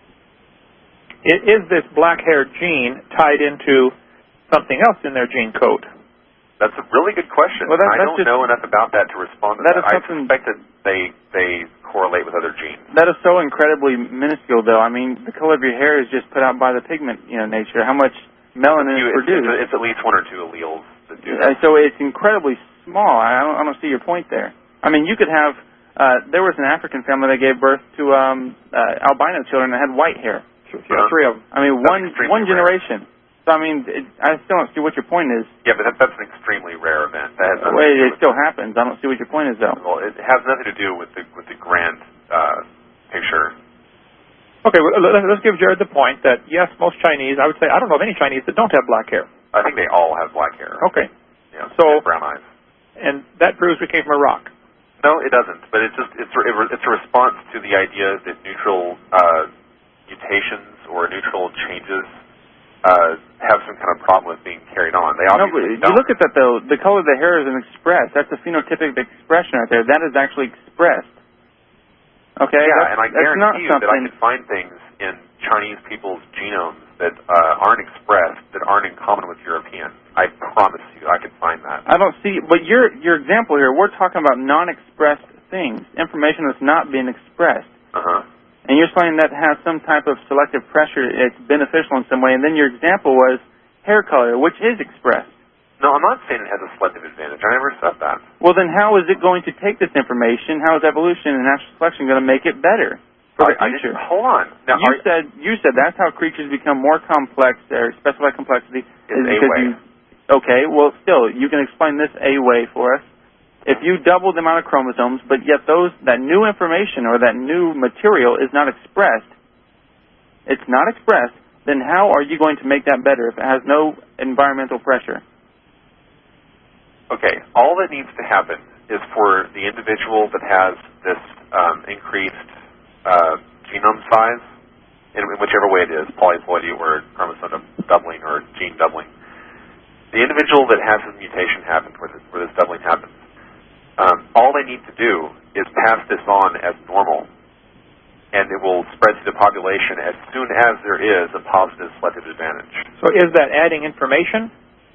Is this black-haired gene tied into something else in their gene code? That's a really good question. Well, that, I don't just, know enough about that to respond to that. that. I suspect that they they correlate with other genes. That is so incredibly minuscule, though. I mean, the color of your hair is just put out by the pigment, you know, nature. How much melanin you, is produced? It's, it's at least one or two alleles that do uh, that. So it's incredibly small. I don't, I don't see your point there. I mean, you could have... Uh, there was an African family that gave birth to um, uh, albino children that had white hair. Yeah, uh-huh. Three of them. I mean, that's one one rare. generation. So, I mean, it, I still don't see what your point is. Yeah, but that, that's an extremely rare event. That has Uh, well, it still happens. I don't see what your point is, though. Well, it has nothing to do with the with the grand uh, picture. Okay, well, let's give Jared the point that, yes, most Chinese, I would say, I don't know of any Chinese that don't have black hair. I think they all have black hair. Okay. Yeah, so brown eyes. And that proves we came from a rock. No, it doesn't. But it's just it's a, it's a response to the idea that neutral uh, mutations or neutral changes uh, have some kind of problem with being carried on. They no, obviously but you don't. look at that, though. The color of the hair isn't expressed. That's a phenotypic expression right there. That is actually expressed. Okay? Yeah, that's, and I that's guarantee not you something... that I could find things in Chinese people's genomes that uh, aren't expressed that aren't in common with European. I promise you, I can find that. I don't see, but your your example here, we're talking about non-expressed things, information that's not being expressed. Uh-huh. And you're saying that has some type of selective pressure, it's beneficial in some way, and then your example was hair color, which is expressed. No, I'm not saying it has a selective advantage. I never said that. Well, then how is it going to take this information? How is evolution and natural selection going to make it better for the I, future? I hold on. Now, you are, said you said that's how creatures become more complex, or specified complexity. Is a way. You, okay, well, still, you can explain this a way for us. If you double the amount of chromosomes, but yet those that new information or that new material is not expressed, it's not expressed, then how are you going to make that better if it has no environmental pressure? Okay, all that needs to happen is for the individual that has this um, increased uh, genome size, in, in whichever way it is, polyploidy or chromosome doubling or gene doubling, the individual that has this mutation happen, where this, where this doubling happens, um, all they need to do is pass this on as normal, and it will spread to the population as soon as there is a positive selective advantage. So is that adding information?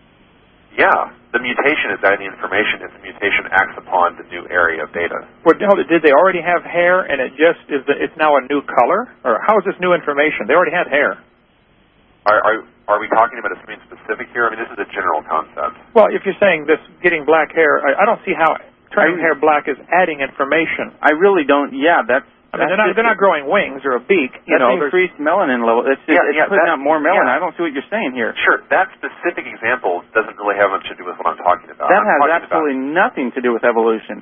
Yeah, the mutation is adding information if the mutation acts upon the new area of data. Well, did they already have hair and it just is the, it's now a new color? Or how is this new information? They already had hair. Are, are, are we talking about something specific here? I mean, this is a general concept. Well, if you're saying this getting black hair, I, I don't see how turning I, hair black is adding information. I really don't. Yeah, that's. I mean, they're not, they're not growing wings or a beak. You that's know, increased melanin level. It's, just, yeah, it's yeah, putting that, out more melanin. Yeah. I don't see what you're saying here. Sure, that specific example doesn't really have much to do with what I'm talking about. That I'm has absolutely about, nothing to do with evolution.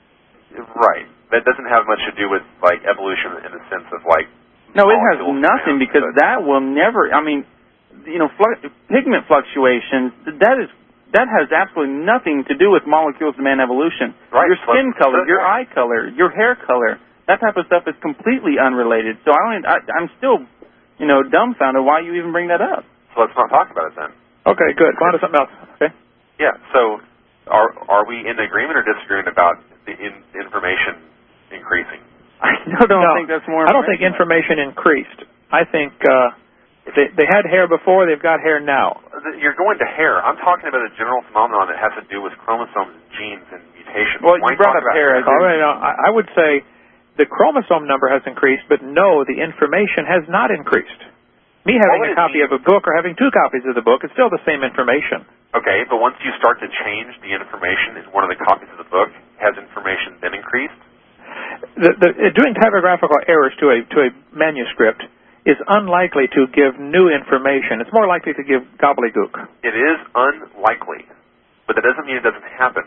Right. That doesn't have much to do with, like, evolution in the sense of, like... No, it has nothing because that will never... I mean, you know, fl- pigment fluctuations, that is... That has absolutely nothing to do with molecules demand evolution. Right. Your skin color, your eye color, your hair color, that type of stuff is completely unrelated. So I don't, I, I'm still, you know, dumbfounded why you even bring that up. So let's not talk about it then. Okay, good. Go on to something else. Okay. Yeah. So are are we in agreement or disagreement about the in, information increasing? I still don't no, think that's more. I don't think information increased. I think uh, they they had hair before. They've got hair now. You're going to hair. I'm talking about a general phenomenon that has to do with chromosomes, genes, and mutations. Well, Why you brought up hair. hair. Right, no, I, I would say the chromosome number has increased, but no, the information has not increased. Me having a copy of a book or having two copies of the book, it's still the same information. Okay, but once you start to change the information in one of the copies of the book, has information then increased? The, the, doing typographical errors to a to a manuscript is unlikely to give new information. It's more likely to give gobbledygook. It is unlikely, but that doesn't mean it doesn't happen.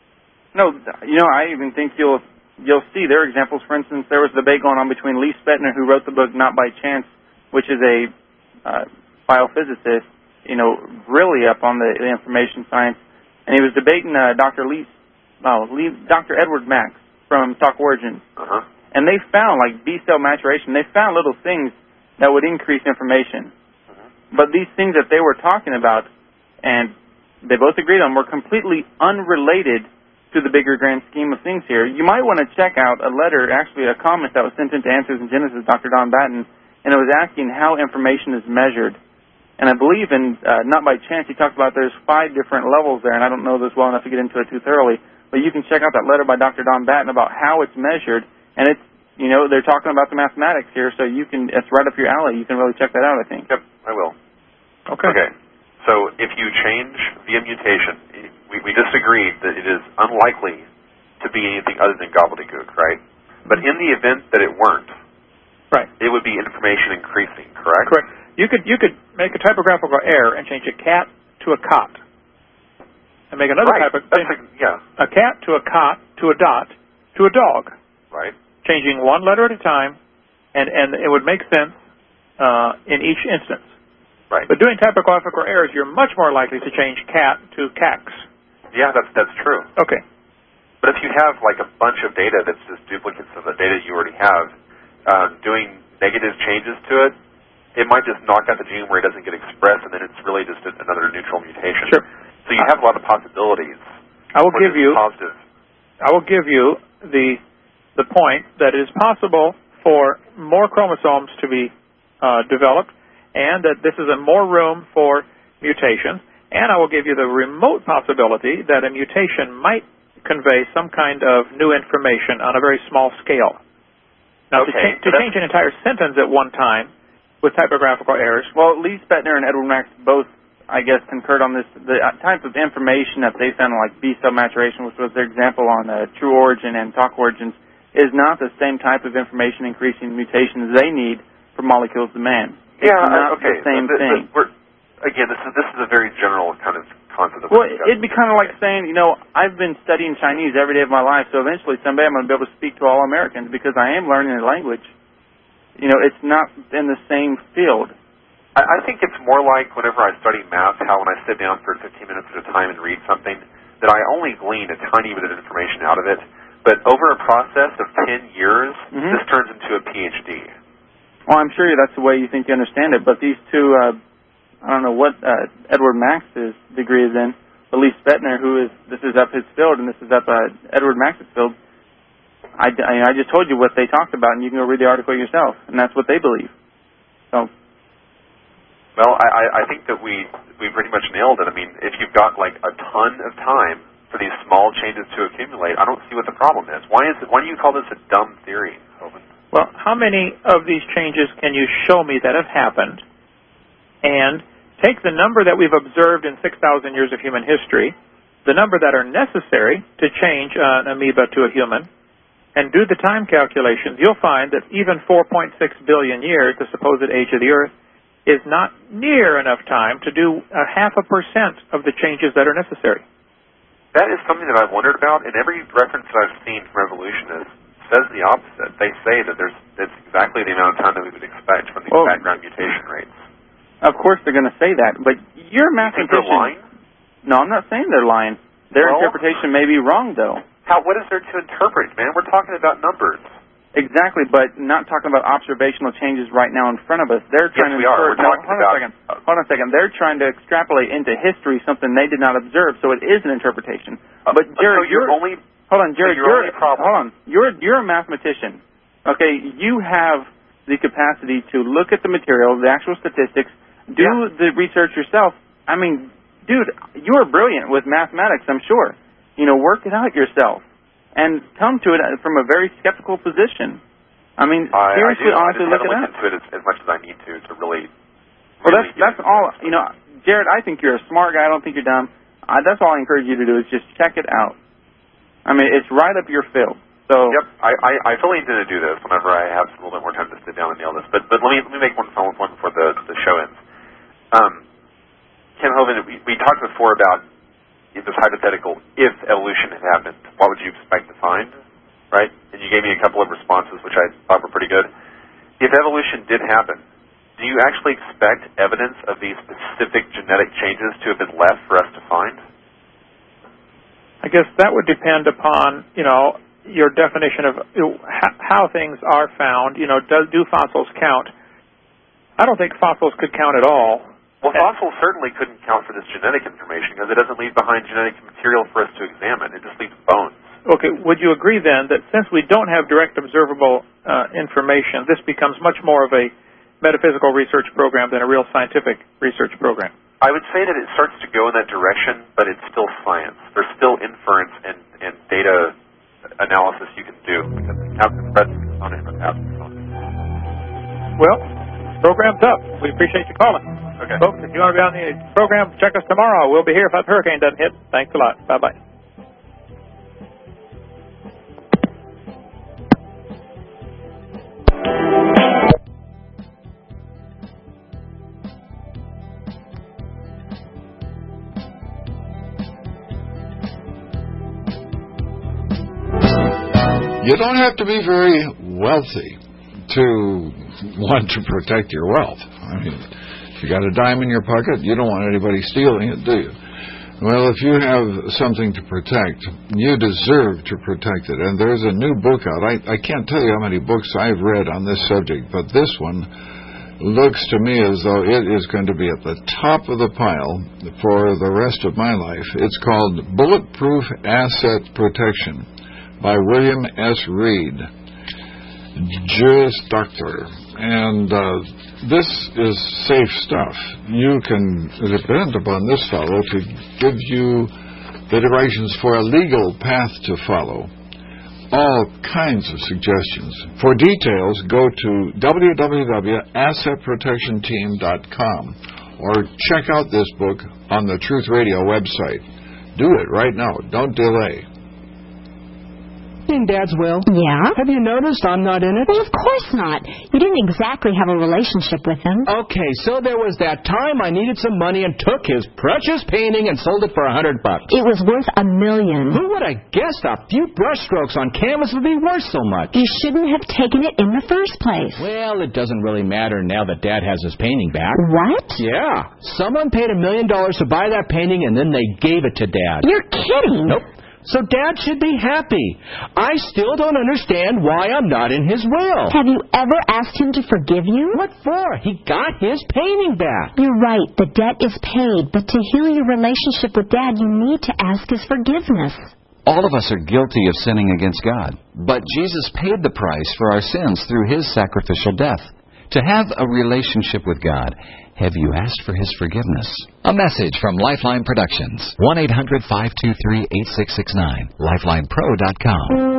No, you know, I even think you'll you'll see there are examples. For instance, there was a debate going on between Lee Spetner, who wrote the book Not by Chance, which is a uh, biophysicist, you know, really up on the, the information science, and he was debating uh, Doctor Lee, oh, Lee, Doctor Edward Max from Stock Origins, uh-huh. and they found, like B cell maturation, they found little things that would increase information, uh-huh. but these things that they were talking about, and they both agreed on, were completely unrelated to the bigger grand scheme of things here. You might want to check out a letter, actually a comment that was sent into Answers in Genesis, Doctor Don Batten, and it was asking how information is measured. And I believe in, uh, Not by Chance, he talked about there's five different levels there, and I don't know this well enough to get into it too thoroughly, but you can check out that letter by Doctor Don Batten about how it's measured, and it's, you know, they're talking about the mathematics here, so you can, it's right up your alley. You can really check that out, I think. Yep, I will. Okay. Okay. So if you change via mutation, we, we disagreed that it is unlikely to be anything other than gobbledygook, right? But in the event that it weren't, right, it would be information increasing, correct? Correct. You could you could make a typographical error and change a cat to a cot, and make another right. type of That's like, yeah. a cat to a cot to a dot to a dog. Right. Changing one letter at a time, and and it would make sense uh, in each instance. Right. But doing typographical errors, you're much more likely to change cat to cax. Yeah, that's that's true. Okay. But if you have like a bunch of data that's just duplicates of the data you already have, um, doing negative changes to it, it might just knock out the gene where it doesn't get expressed, and then it's really just another neutral mutation. Sure. So you have a lot of possibilities. I will give you positive. I will give you the the point that it is possible for more chromosomes to be uh, developed, and that this is a more room for mutations. And I will give you the remote possibility that a mutation might convey some kind of new information on a very small scale. Now, okay, to, cha- to change an entire sentence at one time with typographical errors. Well, Lee Spetner and Edward Max both, I guess, concurred on this. The type of information that they found, like B-cell maturation, which was their example on uh, true origin and talk origins, is not the same type of information increasing mutations they need for molecules to man. It's yeah, not okay. the same the, the, thing. We're, again, this is this is a very general kind of concept. Of well, it'd be kind of like saying, you know, I've been studying Chinese every day of my life, so eventually someday I'm going to be able to speak to all Americans because I am learning a language. You know, it's not in the same field. I, I think it's more like whenever I study math, how when I sit down for fifteen minutes at a time and read something, that I only glean a tiny bit of information out of it, but over a process of ten years, mm-hmm. this turns into a P H D. Well, I'm sure that's the way you think you understand it, but these two, uh, I don't know what uh, Edward Max's degree is in, but Lee Spetner, who is, this is up his field, and this is up uh, Edward Max's field. I, I, I just told you what they talked about, and you can go read the article yourself, and that's what they believe. So, well, I, I think that we we pretty much nailed it. I mean, if you've got like a ton of time for these small changes to accumulate, I don't see what the problem is. Why is it? Why do you call this a dumb theory, Hovind? Well, how many of these changes can you show me that have happened? And take the number that we've observed in six thousand years of human history, the number that are necessary to change an amoeba to a human, and do the time calculations. You'll find that even four point six billion years, the supposed age of the Earth, is not near enough time to do a half a percent of the changes that are necessary. That is something that I've wondered about, and every reference that I've seen from evolution is, says the opposite. They say that there's it's exactly the amount of time that we would expect from these well, background mutation rates. Of course they're going to say that, but you're a mathematician. You think they're lying? No, I'm not saying they're lying. Their well, interpretation may be wrong, though. How? What is there to interpret, man? We're talking about numbers. Exactly, but not talking about observational changes right now in front of us. They're trying yes, to we are. We're no, talking hold about. On a second. Hold on a second. They're trying to extrapolate into history something they did not observe, so it is an interpretation. Uh, but Jared, so you're, you're only. Hold on, Jared. So you're only problem. Hold on. You're you're a mathematician. Okay, you have the capacity to look at the material, the actual statistics, do yeah. the research yourself. I mean, dude, you are brilliant with mathematics, I'm sure. You know, work it out yourself and come to it from a very skeptical position. I mean, I, seriously, I do. honestly, I look just it haven't up. looked into it as, as much as I need to to really. Well, really that's that's all. You know, Jared, I think you're a smart guy. I don't think you're dumb. I, that's all I encourage you to do is just check it out. I mean, it's right up your field. So. Yep, I, I, I fully intend to do this whenever I have a little bit more time to sit down and nail this. But but let me let me make one final point before the the show ends. Um, Ken Hovind, we, we talked before about this hypothetical. If evolution had happened, what would you expect to find? Right? And you gave me a couple of responses, which I thought were pretty good. If evolution did happen, do you actually expect evidence of these specific genetic changes to have been left for us to find? I guess that would depend upon, you know, your definition of how things are found. You know, do, do fossils count? I don't think fossils could count at all. Well, fossils certainly couldn't count for this genetic information because it doesn't leave behind genetic material for us to examine. It just leaves bones. Okay, would you agree then that since we don't have direct observable uh, information, this becomes much more of a metaphysical research program than a real scientific research program? I would say that it starts to go in that direction, but it's still science. There's still inference and, and data analysis you can do because the calculus on it and Well, program's up. We appreciate you calling. Okay. Folks, if you want to be on the program, check us tomorrow. We'll be here if that hurricane doesn't hit. Thanks a lot. Bye-bye. You don't have to be very wealthy to want to protect your wealth. I mean, if you got a dime in your pocket, you don't want anybody stealing it, do you? Well, if you have something to protect, you deserve to protect it. And there's a new book out. I, I can't tell you how many books I've read on this subject, but this one looks to me as though it is going to be at the top of the pile for the rest of my life. It's called Bulletproof Asset Protection by William S. Reed, Juris Doctor. And uh, this is safe stuff. You can depend upon this fellow to give you the directions for a legal path to follow. All kinds of suggestions. For details, go to w w w dot asset protection team dot com or check out this book on the Truth Radio website. Do it right now. Don't delay. In Dad's will? Yeah? Have you noticed I'm not in it? Well, of course not. You didn't exactly have a relationship with him. Okay, so there was that time I needed some money and took his precious painting and sold it for a hundred bucks. It was worth a million. Who would have guessed a few brushstrokes on canvas would be worth so much? You shouldn't have taken it in the first place. Well, it doesn't really matter now that Dad has his painting back. What? Yeah. Someone paid a million dollars to buy that painting and then they gave it to Dad. You're kidding. Nope. So Dad should be happy. I still don't understand why I'm not in his will. Have you ever asked him to forgive you? What for? He got his painting back. You're right. The debt is paid. But to heal your relationship with Dad, you need to ask his forgiveness. All of us are guilty of sinning against God. But Jesus paid the price for our sins through his sacrificial death. To have a relationship with God, have you asked for his forgiveness? A message from Lifeline Productions. one eight hundred five two three eight six six nine. lifeline pro dot com.